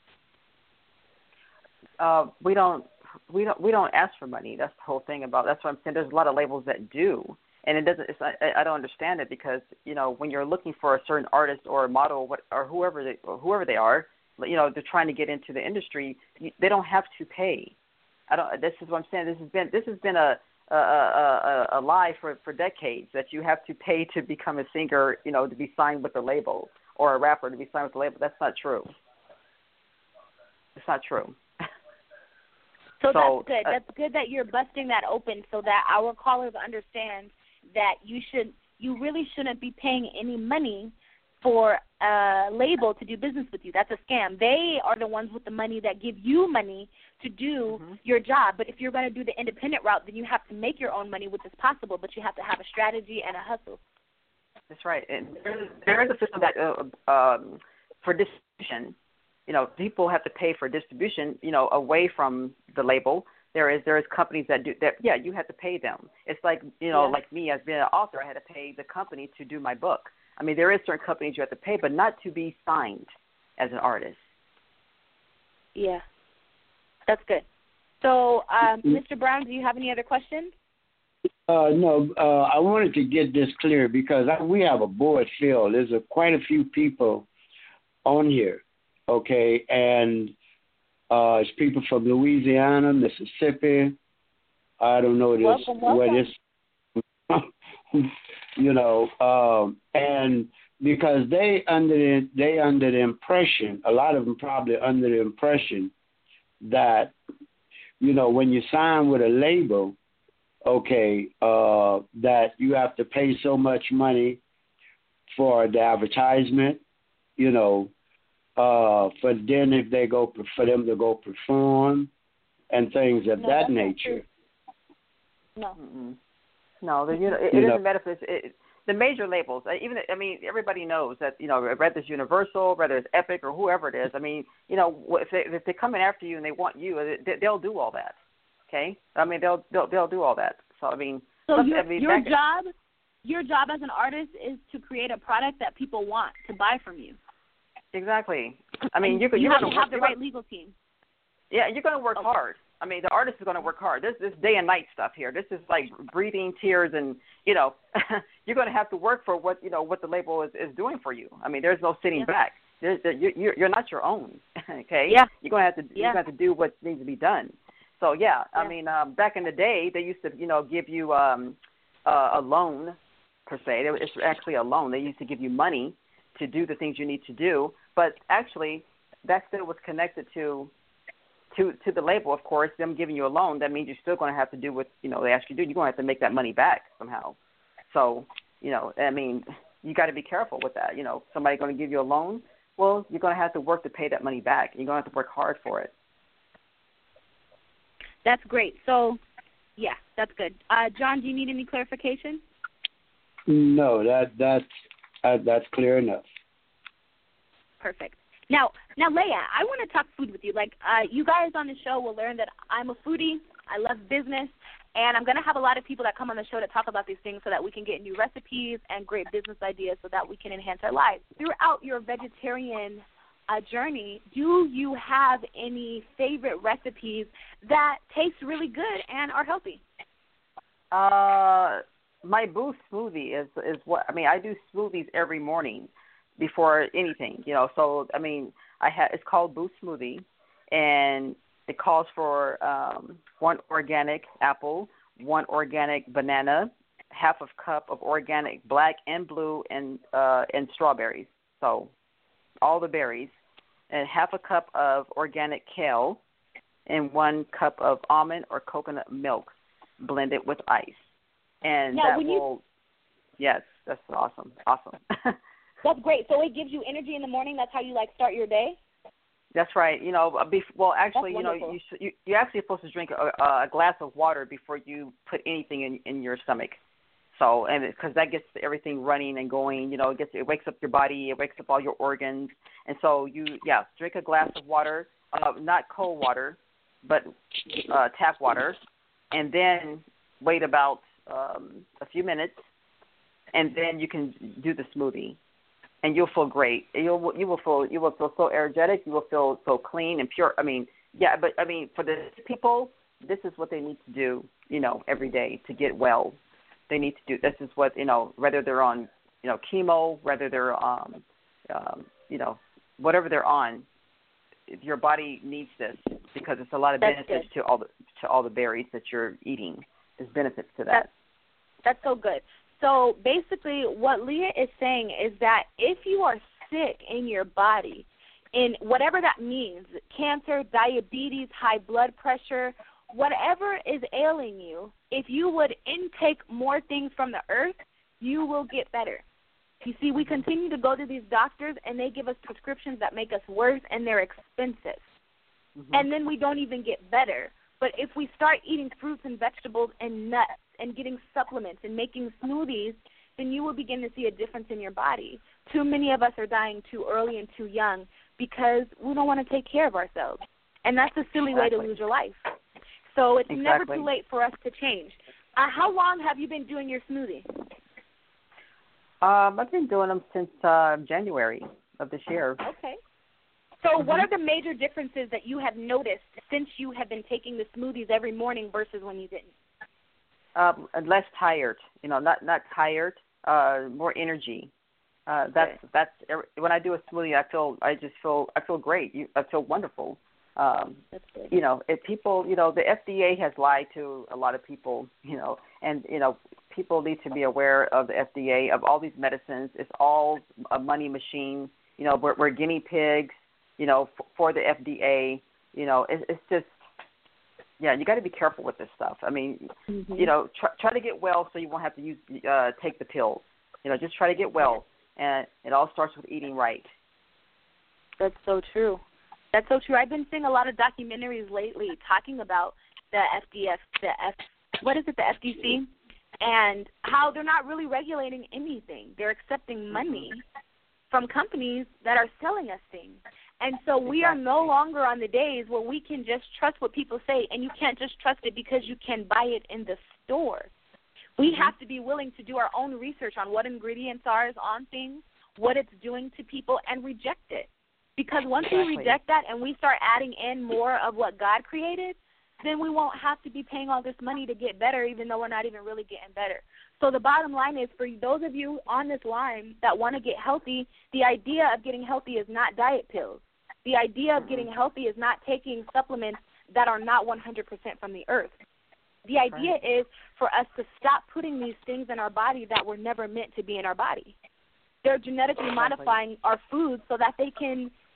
Uh, we don't we don't we don't ask for money. That's the whole thing about. That's what I'm saying. There's a lot of labels that do, and it doesn't. It's, I, I don't understand it because you know when you're looking for a certain artist or a model or, what, or whoever they or whoever they are, you know, they're trying to get into the industry. They don't have to pay. I don't. This is what I'm saying. This has been this has been a a, a, a lie for, for decades that you have to pay to become a singer, you know, to be signed with a label or a rapper to be signed with a label. That's not true. It's not true. So, so that's good. Uh, that's good that you're busting that open so that our callers understand that you should you really shouldn't be paying any money for a label to do business with you. That's a scam. They are the ones with the money that give you money to do mm-hmm. your job. But if you're going to do the independent route, then you have to make your own money, which is possible, but you have to have a strategy and a hustle. That's right. And there, there is a system that uh, um, for distribution, you know, people have to pay for distribution, you know, away from the label. There is there is companies that do that. Yeah, you have to pay them. It's like, you know, Yeah. like me as being an author, I had to pay the company to do my book. I mean, there is certain companies you have to pay, but not to be signed as an artist. Yeah, that's good. So, um, Mister Brown, do you have any other questions? Uh, no, uh, I wanted to get this clear because I, we have a board filled. There's a, quite a few people on here, okay, and uh, it's people from Louisiana, Mississippi. I don't know this Welcome, welcome. where this. You know, um, and because they under the, they under the impression, a lot of them probably under the impression that, you know, when you sign with a label, okay, uh, that you have to pay so much money for the advertisement, you know, uh, for then if they go for them to go perform and things of No, that that's not nature. true. No. Mm-mm. No, the, you know, it, You it know. doesn't matter if it's it, the major labels. Even I mean, everybody knows that you know whether it's Universal, whether it's Epic, or whoever it is. I mean, you know, if they if they're coming after you and they want you, they, they'll do all that. Okay, I mean, they'll they'll they'll do all that. So I mean, So some- your, I mean, your back- job, your job as an artist is to create a product that people want to buy from you. exactly. I mean, And you're, you you're have going to have the right legal team. Yeah, you're going to work Okay. hard. I mean, the artist is going to work hard. This this day and night stuff here. This is like breathing, tears, and you know, you're going to have to work for what you know what the label is, is doing for you. I mean, there's no sitting Yeah. back. There's, there, you're you're not your own. Okay. Yeah. You're going to have to Yeah. you're going to have to do what needs to be done. So yeah, Yeah. I mean, um, back in the day, they used to you know give you um, uh, a loan per se. It's actually a loan. They used to give you money to do the things you need to do, but actually, that still was connected to to to the label, of course, them giving you a loan, that means you're still going to have to do what, you know, they ask you to do. You're going to have to make that money back somehow. So, you know, I mean, you got to be careful with that. You know, somebody going to give you a loan, well, you're going to have to work to pay that money back. You're going to have to work hard for it. That's great. So, yeah, that's good. Uh, John, do you need any clarification? No, that that's uh, that's clear enough. Perfect. Now, now, Leah, I want to talk food with you. Like, uh, you guys on the show will learn that I'm a foodie. I love business, and I'm going to have a lot of people that come on the show to talk about these things so that we can get new recipes and great business ideas so that we can enhance our lives. Throughout your vegetarian uh, journey, do you have any favorite recipes that taste really good and are healthy? Uh, my Boost smoothie is is what I mean. I do smoothies every morning before anything, you know. So I mean, I ha- it's called Boost Smoothie, and it calls for um, one organic apple, one organic banana, half a cup of organic black and blue and uh, and strawberries. So all the berries, and half a cup of organic kale, and one cup of almond or coconut milk blended with ice. And now, that when will, you, yes, that's awesome, awesome. That's great. So it gives you energy in the morning. That's how you like start your day. That's right. You know, bef- well, actually, you know, you you you're actually supposed to drink a, a glass of water before you put anything in in your stomach. So, and because that gets everything running and going, you know, it gets it wakes up your body, it wakes up all your organs, and so you, yeah, drink a glass of water, uh, not cold water, but uh, tap water, and then wait about um, a few minutes, and then you can do the smoothie. And you'll feel great. You'll you will feel you will feel so energetic. You will feel so clean and pure. I mean, yeah, but I mean, for the people, this is what they need to do. You know, every day to get well. They need to do. This is what you know. Whether they're on, you know, chemo, whether they're um, um, you know, whatever they're on, your body needs this because it's a lot of That's benefits good. to all the to all the berries that you're eating. There's benefits to that. That's, that's so good. So basically what Leah is saying is that if you are sick in your body, in whatever that means, cancer, diabetes, high blood pressure, whatever is ailing you, if you would intake more things from the earth, you will get better. You see, we continue to go to these doctors, and they give us prescriptions that make us worse, and they're expensive. Mm-hmm. And then we don't even get better. But if we start eating fruits and vegetables and nuts and getting supplements and making smoothies, then you will begin to see a difference in your body. Too many of us are dying too early and too young because we don't want to take care of ourselves. And that's a silly exactly. way to lose your life. So it's exactly. never too late for us to change. Uh, how long have you been doing your smoothie? Um, I've been doing them since uh, January of this year. Okay. So mm-hmm. what are the major differences that you have noticed since you have been taking the smoothies every morning versus when you didn't? Um, less tired, you know, not not tired, uh, more energy. Uh, that's okay. that's when I do a smoothie, I feel I just feel I feel great. You, I feel wonderful. Um, that's good. You know, if people, you know, the F D A has lied to a lot of people, you know, and you know, people need to be aware of the F D A, of all these medicines. It's all a money machine. You know, we're, we're guinea pigs, you know, f- for the F D A. You know, it, it's just. Yeah, you got to be careful with this stuff. I mean, mm-hmm. you know, try, try to get well so you won't have to use uh, take the pills. You know, just try to get well, and it all starts with eating right. That's so true. That's so true. I've been seeing a lot of documentaries lately talking about the F D F, the F, what is it, the F D C, and how they're not really regulating anything. They're accepting money mm-hmm. from companies that are selling us things. And so we are no longer on the days where we can just trust what people say, and you can't just trust it because you can buy it in the store. We mm-hmm. have to be willing to do our own research on what ingredients are on things, what it's doing to people, and reject it. Because once exactly. we reject that and we start adding in more of what God created, then we won't have to be paying all this money to get better, even though we're not even really getting better. So the bottom line is, for those of you on this line that want to get healthy, the idea of getting healthy is not diet pills. The idea of getting healthy is not taking supplements that are not one hundred percent from the earth. The idea right. is for us to stop putting these things in our body that were never meant to be in our body. They're genetically exactly. modifying our foods so that they can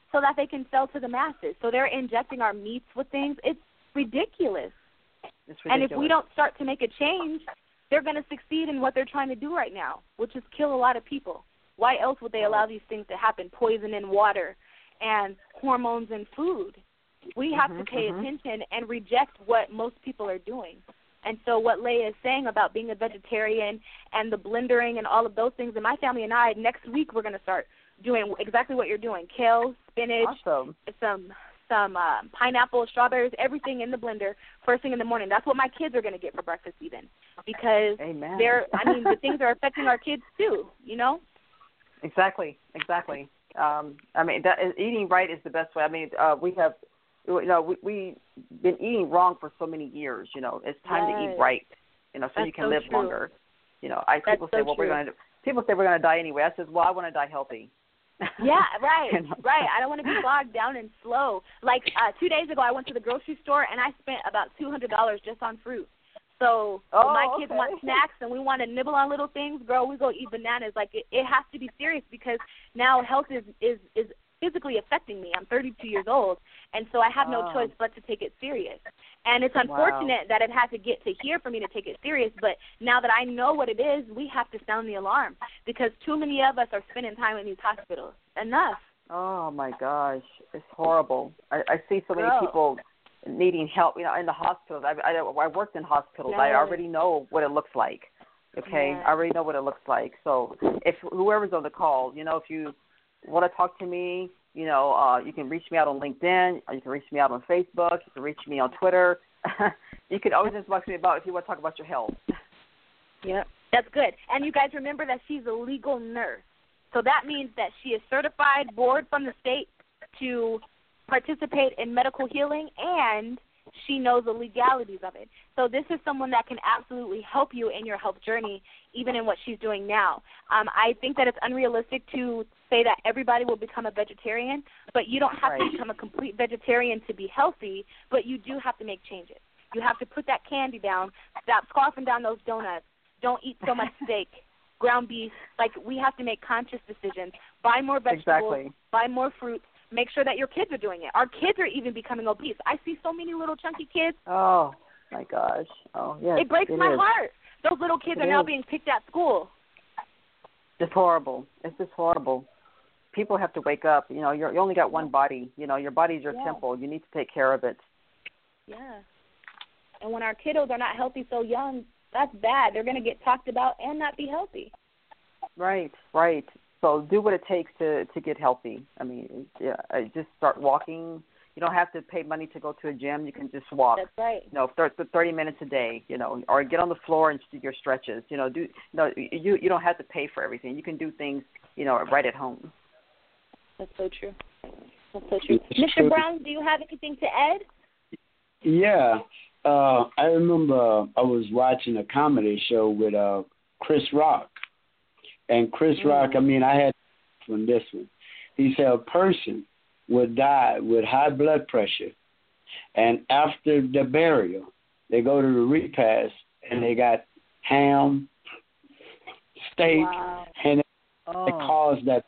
so that they can sell to the masses. So they're injecting our meats with things. It's ridiculous. It's ridiculous. And if we don't start to make a change, they're going to succeed in what they're trying to do right now, which is kill a lot of people. Why else would they allow these things to happen? Poison in water and hormones in food. We have mm-hmm, to pay mm-hmm. attention and reject what most people are doing. And so what Leah is saying about being a vegetarian and the blendering and all of those things, and my family and I, next week we're going to start doing exactly what you're doing. Kale, spinach, awesome. some some uh, pineapple, strawberries, everything in the blender first thing in the morning. That's what my kids are going to get for breakfast even, because Amen. they're, I mean, the things are affecting our kids too, you know? Exactly, exactly. Um, I mean, that is, eating right is the best way. I mean, uh, we have, you know, we, we've been eating wrong for so many years. You know, it's time yes. to eat right. You know, so That's you can so live true. longer. You know, I That's people so say, well, true. we're going to. People say we're going to die anyway. I says, well, I want to die healthy. Yeah, right, You know? right. I don't want to be bogged down and slow. Like uh, two days ago, I went to the grocery store and I spent about two hundred dollars just on fruit. So Oh, when my kids okay. want snacks and we want to nibble on little things, girl, we go eat bananas. Like it, it has to be serious, because now health is, is, is physically affecting me. I'm thirty-two years old, and so I have no Oh. choice but to take it serious. And it's unfortunate Wow. that it had to get to here for me to take it serious, but now that I know what it is, we have to sound the alarm, because too many of us are spending time in these hospitals. Enough. Oh my gosh, it's horrible. I, I see so many Girl. people needing help. You know, in the hospitals. I, I, I worked in hospitals. Yes. I already know what it looks like. Okay, Yes. I already know what it looks like. So if whoever's on the call, you know, if you want to talk to me, you know, uh, you can reach me out on LinkedIn. Or you can reach me out on Facebook. You can reach me on Twitter. You can always inbox me about if you want to talk about your health. Yep. That's good. And you guys remember that she's a legal nurse. So that means that she is certified, board from the state to participate in medical healing, and she knows the legalities of it. So this is someone that can absolutely help you in your health journey, even in what she's doing now. Um, I think that it's unrealistic to say that everybody will become a vegetarian, but you don't have Right. to become a complete vegetarian to be healthy, but you do have to make changes. You have to put that candy down, stop scarfing down those donuts, don't eat so much steak, ground beef. Like, we have to make conscious decisions. Buy more vegetables, Exactly. buy more fruit. Make sure that your kids are doing it. Our kids are even becoming obese. I see so many little chunky kids. Oh my gosh. Oh yes. It breaks it my is. heart. Those little kids It are now is. being picked at school. It's horrible. It's just horrible. People have to wake up. You know, you're, you only got one body. You know, your body's your Yeah. temple. You need to take care of it. Yeah. And when our kiddos are not healthy so young, that's bad. They're going to get talked about and not be healthy. Right, right. So do what it takes to, to get healthy. I mean, yeah, I just start walking. You don't have to pay money to go to a gym. You can just walk. That's right. You know, thir- thirty minutes a day. You know, or get on the floor and do your stretches. You know, do you know you you don't have to pay for everything. You can do things, you know, right at home. That's so true. That's so true. It's Mister true. Brown, do you have anything to add? Yeah. Uh, I remember I was watching a comedy show with uh, Chris Rock. And Chris Mm. Rock, I mean, I had from this one. He said a person would die with high blood pressure, and after the burial, they go to the repast, and they got ham, steak, Wow. and it Oh. caused that.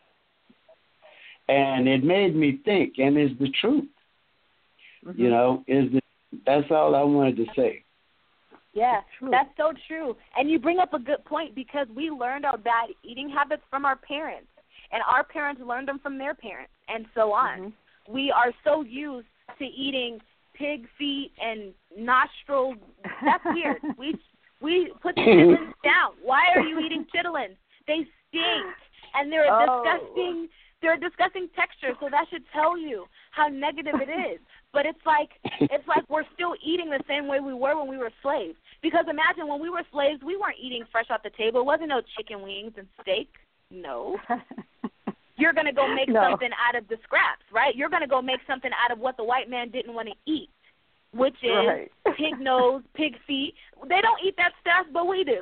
And it made me think, and it's the truth. Mhm. You know, is the that's all I wanted to say. Yeah, true. that's so true. And you bring up a good point, because we learned our bad eating habits from our parents, and our parents learned them from their parents, and so on. Mhm. We are so used to eating pig feet and nostril. That's weird. we we put the chitlins down. Why are you eating chitlins? They stink, and they're a Oh. disgusting. They're a disgusting texture. So that should tell you how negative it is. But it's like it's like we're still eating the same way we were when we were slaves. Because imagine when we were slaves, we weren't eating fresh off the table. It wasn't no chicken wings and steak. No. You're going to go make No. something out of the scraps, right? You're going to go make something out of what the white man didn't want to eat, which is Right. pig nose, pig feet. They don't eat that stuff, but we do.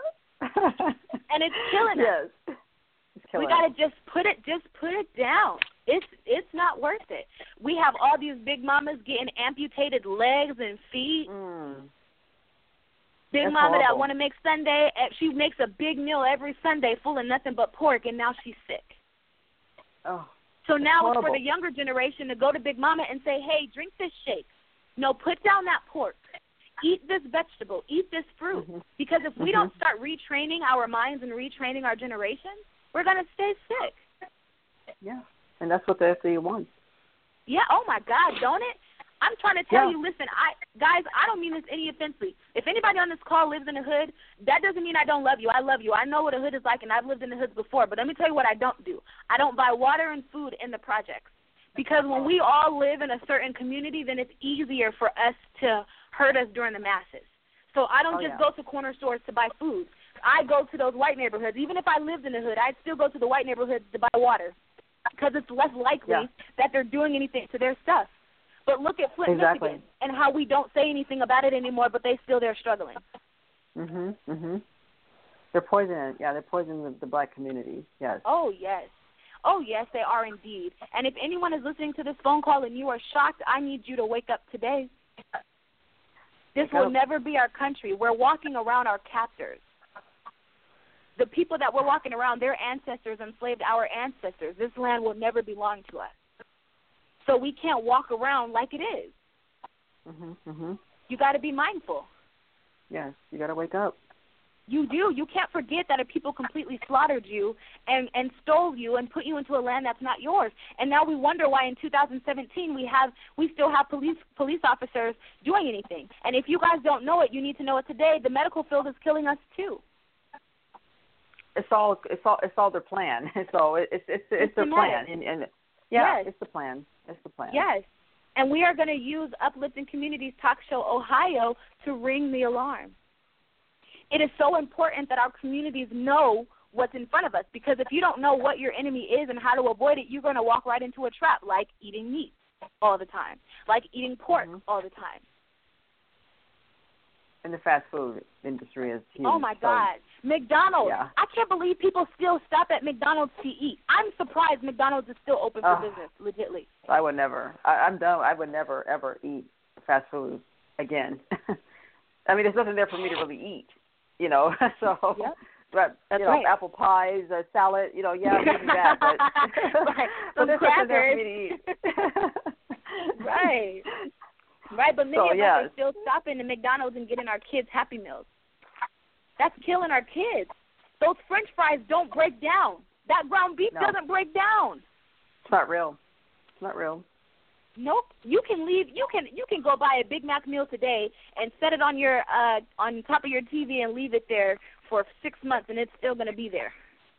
And it's killing us. Yes. It's killing We got to us. just put it just put it down. It's it's not worth it. We have all these big mamas getting amputated legs and feet. Mm. Big That's mama that horrible. want to make Sunday, eh, she makes a big meal every Sunday full of nothing but pork, and now she's sick. Oh, So now Horrible. it's for the younger generation to go to Big Mama and say, hey, drink this shake. No, put down that pork. Eat this vegetable. Eat this fruit. Mm-hmm. Because if we mm-hmm. don't start retraining our minds and retraining our generation, we're going to stay sick. Yeah, and that's what the F D A wants. Yeah, oh, my God, don't it? I'm trying to tell yeah. you, listen, I guys, I don't mean this any offensively. If anybody on this call lives in the hood, that doesn't mean I don't love you. I love you. I know what a hood is like, and I've lived in the hoods before. But let me tell you what I don't do. I don't buy water and food in the projects. Because when we all live in a certain community, then it's easier for us to hurt us during the masses. So I don't oh, just yeah. go to corner stores to buy food. I go to those white neighborhoods. Even if I lived in the hood, I'd still go to the white neighborhoods to buy water because it's less likely yeah. that they're doing anything to their stuff. But look at Flint, exactly. Michigan, and how we don't say anything about it anymore, but they still there struggling. Mhm, mhm. They're poisoning. Yeah, they're poisoning the, the black community. Yes. Oh yes, oh yes, they are indeed. And if anyone is listening to this phone call and you are shocked, I need you to wake up today. This will never be our country. We're walking around our captors. The people that we're walking around, their ancestors enslaved our ancestors. This land will never belong to us. So we can't walk around like it is. Mhm, mhm. You got to be mindful. Yes, you got to wake up. You do. You can't forget that a people completely slaughtered you and, and stole you and put you into a land that's not yours. And now we wonder why in two thousand seventeen we have we still have police police officers doing anything. And if you guys don't know it, you need to know it today. The medical field is killing us too. It's all it's all it's all their plan. So it's it's it's, it's their plan. And, and yeah, yes. it's the plan. It's the plan. Yes. And we are going to use Uplifting Communities Talk Show Ohio to ring the alarm. It is so important that our communities know what's in front of us, because if you don't know what your enemy is and how to avoid it, you're going to walk right into a trap, like eating meat all the time, like eating pork mm-hmm. all the time. And the fast food industry is huge. Oh, my God. So, McDonald's. Yeah. I can't believe people still stop at McDonald's to eat. I'm surprised McDonald's is still open for uh, business, legitly. I would never. I, I'm done. I would never, ever eat fast food again. I mean, there's nothing there for me to really eat, you know. So, yep. but, That's you know, right. apple pies, uh, salad, you know, yeah, maybe that. But, right. but there's crackers. nothing there for me to eat. Right. Right, but many so, of yes. us are still stopping at McDonald's and getting our kids Happy Meals. That's killing our kids. Those French fries don't break down. That ground beef no. doesn't break down. It's not real. It's not real. Nope. You can leave. You can you can go buy a Big Mac meal today and set it on your uh, on top of your T V and leave it there for six months, and it's still going to be there.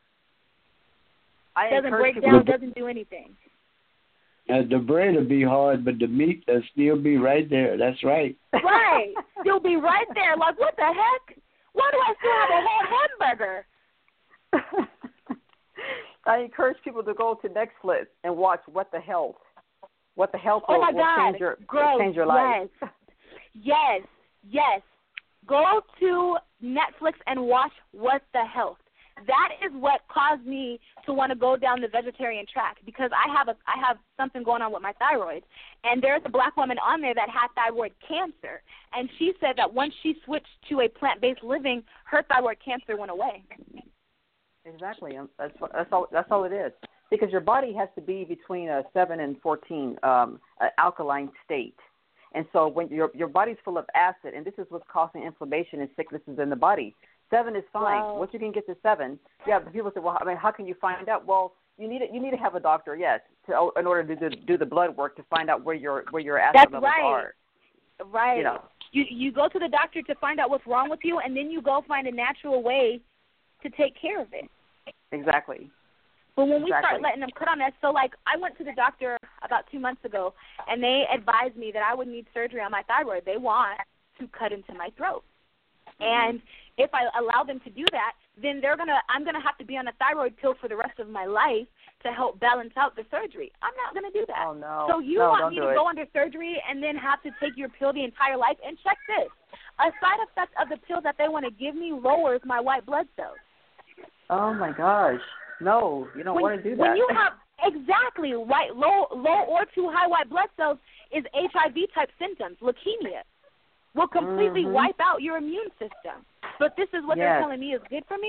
I It doesn't break people down. Doesn't do anything. Uh, the bread will be hard, but the meat will still be right there. That's right. Right. Still be right there. Like, what the heck? Why do I still have a whole hamburger? I encourage people to go to Netflix and watch What the Health. What the Health oh will, my will God. change your Gross. change your life. Yes. Yes. Yes. Go to Netflix and watch What the Health. That is what caused me to want to go down the vegetarian track, because I have a I have something going on with my thyroid, and there's a black woman on there that had thyroid cancer, and she said that once she switched to a plant-based living, her thyroid cancer went away. Exactly. That's that's all. That's all it is. Because your body has to be between a seven and fourteen um, an alkaline state, and so when your your body's full of acid, and this is what's causing inflammation and sicknesses in the body. Seven is fine. Wow. Once you can get to seven, yeah. But people say, well, I mean, how can you find out? Well, you need you need to have a doctor, yes, to, in order to do, do the blood work to find out where your where your acid That's levels right. are. Right. You know. You you go to the doctor to find out what's wrong with you, and then you go find a natural way to take care of it. Exactly. But when we exactly. start letting them cut on us, so like I went to the doctor about two months ago, and they advised me that I would need surgery on my thyroid. They want to cut into my throat. And if I allow them to do that, then they're gonna I'm gonna have to be on a thyroid pill for the rest of my life to help balance out the surgery. I'm not gonna do that. Oh no. So you no, want don't me do to it. go under surgery and then have to take your pill the entire life? And check this. A side effect of the pill that they want to give me lowers my white blood cells. Oh my gosh. No, you don't when, want to do that. When you have exactly white low low or too high white blood cells is H I V type symptoms, leukemia. Will completely mm-hmm. wipe out your immune system. But this is what yes. they're telling me is good for me.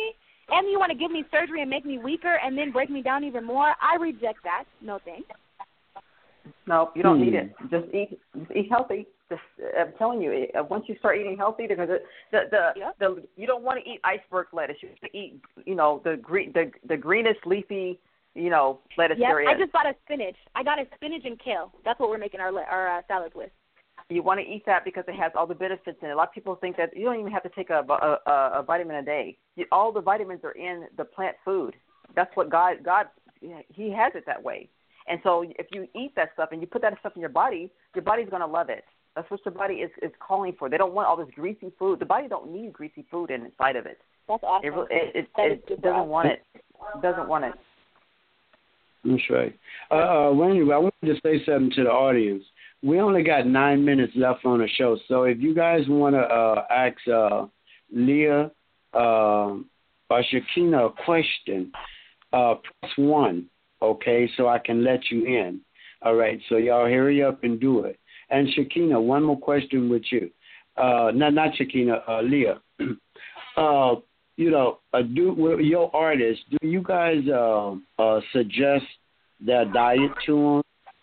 and you want to give me surgery and make me weaker and then break me down even more, I reject that. No thanks. No, you don't hmm. need it. Just eat, just eat healthy. Just, I'm telling you, once you start eating healthy, because the the the, Yep. the you don't want to eat iceberg lettuce. You want to eat, you know, the green the the greenest leafy, you know, lettuce Yep. there is. I just bought a spinach. I got a spinach and kale. That's what we're making our our uh, salads with. You want to eat that because it has all the benefits in it. A lot of people think that you don't even have to take a a, a, a vitamin a day. You, all the vitamins are in the plant food. That's what God God He has it that way. And so if you eat that stuff and you put that stuff in your body, your body's going to love it. That's what your body is, is calling for. They don't want all this greasy food. The body don't need greasy food inside of it. That's awesome. It it, it, that it, it doesn't want it. It doesn't want it. That's right. Uh, uh, well, anyway, I wanted to say something to the audience. We only got nine minutes left on the show, so if you guys want to uh, ask uh, Leah uh, or Shakina a question, uh, press one. Okay, so I can let you in. All right, so y'all hurry up and do it. And Shakina, one more question with you. Uh, not not Shakina, uh, Leah. uh, you know, uh, do your artists, do you guys uh, uh, suggest their diet to them?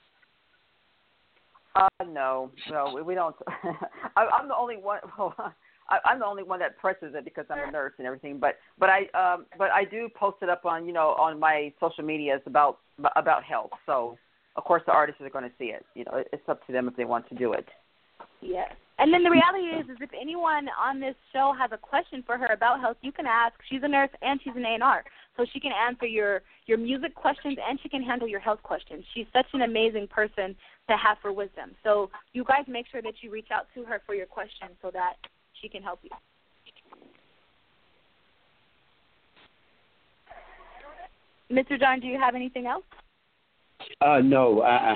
Uh, no, no, we, we don't. I, I'm the only one. Well, I, I'm the only one that presses it because I'm a nurse and everything. But but I um but I do post it up on you know on my social medias about about health. So of course the artists are going to see it. You know, it's up to them if they want to do it. Yes. And then the reality is, is if anyone on this show has a question for her about health, you can ask. She's a nurse and she's an A and R, so she can answer your, your music questions and she can handle your health questions. She's such an amazing person to have for wisdom. So you guys make sure that you reach out to her for your questions so that she can help you. Mister John, do you have anything else? Uh, no. Uh-uh.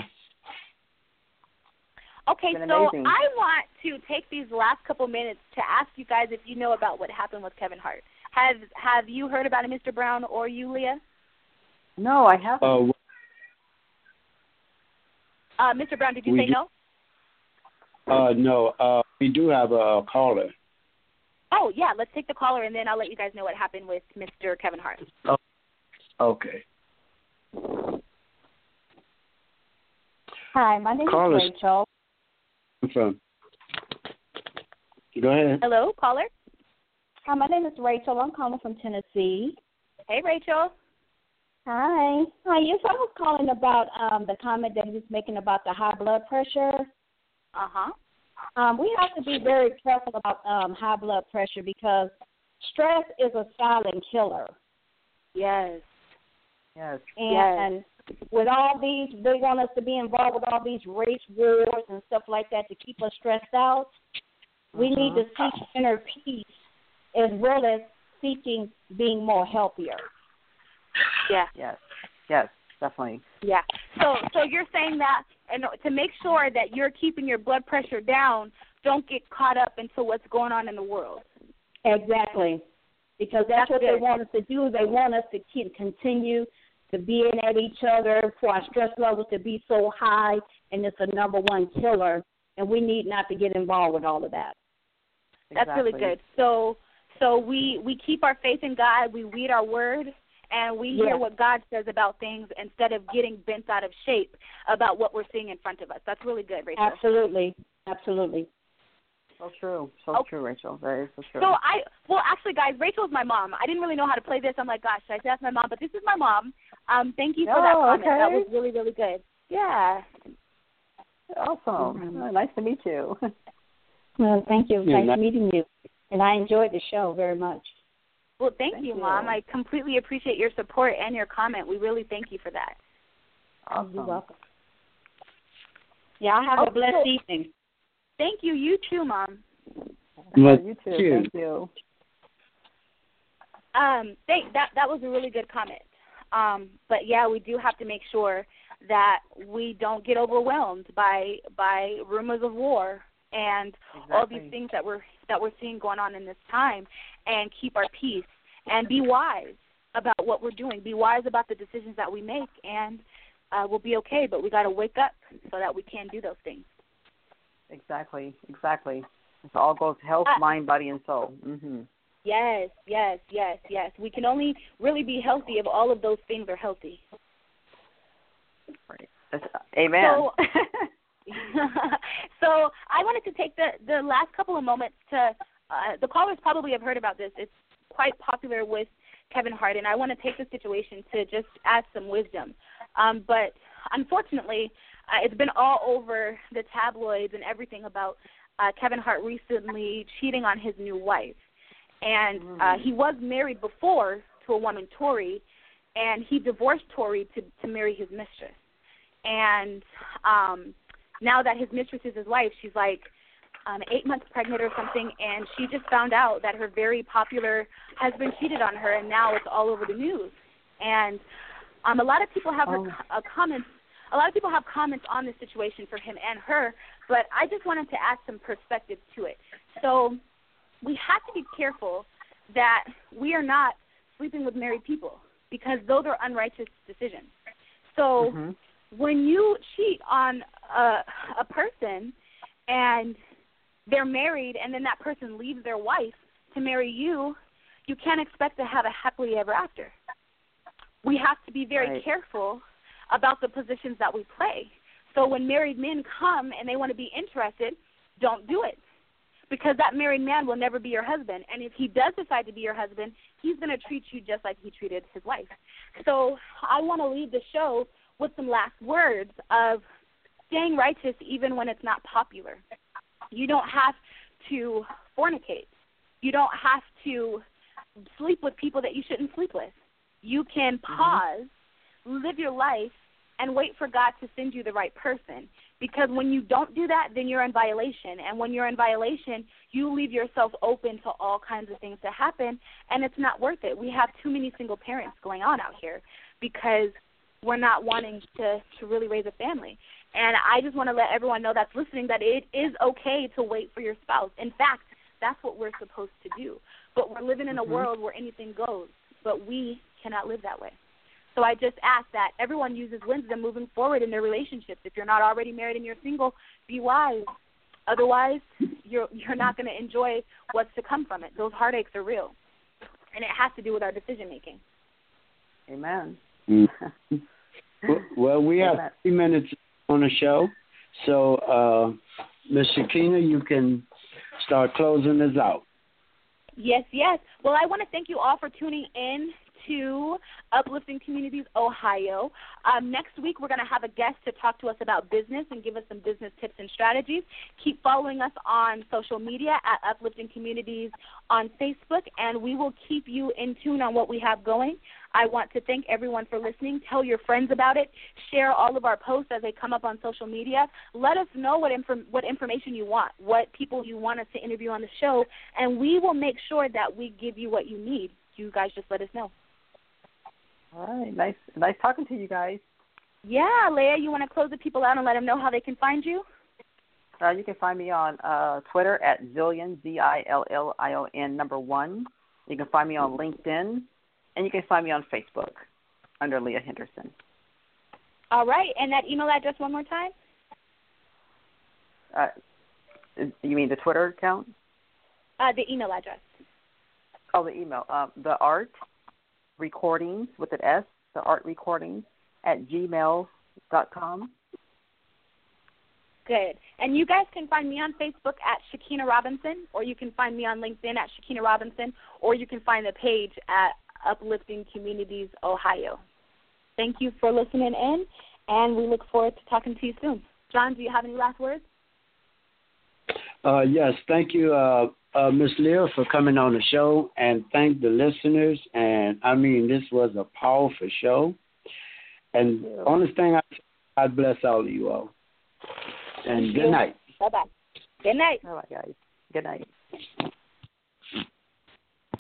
Okay, so I want to take these last couple minutes to ask you guys if you know about what happened with Kevin Hart. Have Have you heard about it, Mister Brown, or you, Leah? No, I haven't. Uh, uh, Mister Brown, did you say do, no? Uh, no. Uh, we do have a caller. Oh, yeah, let's take the caller, and then I'll let you guys know what happened with Mister Kevin Hart. Oh, okay. Hi, my name Caller. is Rachel. From. Go ahead. Hello, caller. Hi, my name is Rachel. I'm calling from Tennessee. Hey, Rachel. Hi. Hi, yes, I was calling about um, the comment that he was making about the high blood pressure. Uh-huh. Um, we have to be very careful about um, high blood pressure because stress is a silent killer. Yes. Yes. And yes. with all these, they want us to be involved with all these race wars and stuff like that to keep us stressed out. We uh-huh. need to seek inner peace as well as seeking being more healthier. Yeah. Yes. Yes, definitely. Yeah. So so you're saying that and to make sure that you're keeping your blood pressure down, don't get caught up into what's going on in the world. Exactly. Because that's, that's what good. they want us to do. They want us to keep, continue to be in at each other, for our stress levels to be so high, and it's a number one killer, and we need not to get involved with all of that. That's Exactly. really good. So so we, we keep our faith in God, we read our word, and we hear yeah. what God says about things instead of getting bent out of shape about what we're seeing in front of us. That's really good, Rachel. Absolutely. Absolutely. So true. So okay. true, Rachel. That is so true. So I, well, actually, guys, Rachel's my mom. I didn't really know how to play this. I'm like, gosh, should I say that's my mom? But this is my mom. Um, thank you for oh, that comment. Okay. That was really, really good. Yeah. Awesome. Mm-hmm. Oh, nice to meet you. Well, thank you. Yeah, nice that- meeting you. And I enjoyed the show very much. Well, thank, Thank you, you. Mom. I completely appreciate your support and your comment. We really thank you for that. Awesome. You're welcome. Yeah, I have Oh, a blessed cool. evening. Thank you. You too, Mom. Well, you too. you. Thank you. Um, thank, that that was a really good comment. Um, but yeah, we do have to make sure that we don't get overwhelmed by by rumors of war and Exactly. all these things that we're that we're seeing going on in this time, and keep our peace and be wise about what we're doing. Be wise about the decisions that we make, and uh, we'll be okay. But we got to wake up so that we can do those things. Exactly. Exactly. It all goes health, Uh, mind, body, and soul. Mhm. Yes, yes, yes, yes. We can only really be healthy if all of those things are healthy. Right. Amen. So, so I wanted to take the, the last couple of moments to, uh, the callers probably have heard about this. It's quite popular with Kevin Hart, and I want to take the situation to just add some wisdom. Um, but unfortunately, uh, it's been all over the tabloids and everything about uh, Kevin Hart recently cheating on his new wife. And uh, he was married before to a woman, Tori, and he divorced Tori to, to marry his mistress. And um, now that his mistress is his wife, she's like um, eight months pregnant or something, and she just found out that her very popular husband cheated on her, and now it's all over the news. And um, a lot of people have oh. her, uh, comments. A lot of people have comments on this situation for him and her, but I just wanted to add some perspective to it. So we have to be careful that we are not sleeping with married people, because those are unrighteous decisions. So mm-hmm. when you cheat on a, a person and they're married and then that person leaves their wife to marry you, you can't expect to have a happily ever after. We have to be very right. careful about the positions that we play. So when married men come and they want to be interested, don't do it, because that married man will never be your husband. And if he does decide to be your husband, he's going to treat you just like he treated his wife. So I want to leave the show with some last words of staying righteous even when it's not popular. You don't have to fornicate. You don't have to sleep with people that you shouldn't sleep with. You can pause, mm-hmm. live your life, and wait for God to send you the right person. Because when you don't do that, then you're in violation. And when you're in violation, you leave yourself open to all kinds of things to happen, and it's not worth it. We have too many single parents going on out here because we're not wanting to, to really raise a family. And I just want to let everyone know that's listening that it is okay to wait for your spouse. In fact, that's what we're supposed to do. But we're living in a mm-hmm. world where anything goes, but we cannot live that way. So I just ask that everyone uses wisdom moving forward in their relationships. If you're not already married and you're single, be wise. Otherwise, you're you're not going to enjoy what's to come from it. Those heartaches are real, and it has to do with our decision making. Amen. Mm. Well, we have Amen. three minutes on the show, so uh, Miz Shakina, you can start closing us out. Yes, yes. Well, I want to thank you all for tuning in to Uplifting Communities Ohio. Um, next week, we're going to have a guest to talk to us about business and give us some business tips and strategies. Keep following us on social media at Uplifting Communities on Facebook, and we will keep you in tune on what we have going. I want to thank everyone for listening. Tell your friends about it. Share all of our posts as they come up on social media. Let us know what inf- what information you want, what people you want us to interview on the show, and we will make sure that we give you what you need. You guys just let us know. All right. Nice nice talking to you guys. Yeah, Leah, you want to close the people out and let them know how they can find you? Uh, you can find me on uh, Twitter at Zillion, Z I L L I O N, number one. You can find me on LinkedIn, and you can find me on Facebook under Leah Henderson. All right. And that email address one more time? Uh, you mean the Twitter account? Uh, the email address. Oh, the email. Uh, the art recordings with an S, the art recordings at gmail dot com. Good. And you guys can find me on Facebook at Shakina Robinson, or you can find me on LinkedIn at Shakina Robinson, or you can find the page at Uplifting Communities Ohio. Thank you for listening in, and we look forward to talking to you soon. John, do you have any last words? Uh, yes, thank you, uh, uh, Miz Leah, for coming on the show, and thank the listeners. And, I mean, this was a powerful show. And the only thing I say, God bless all of you all. And good night. Bye-bye. Good night. All right, guys. Good night.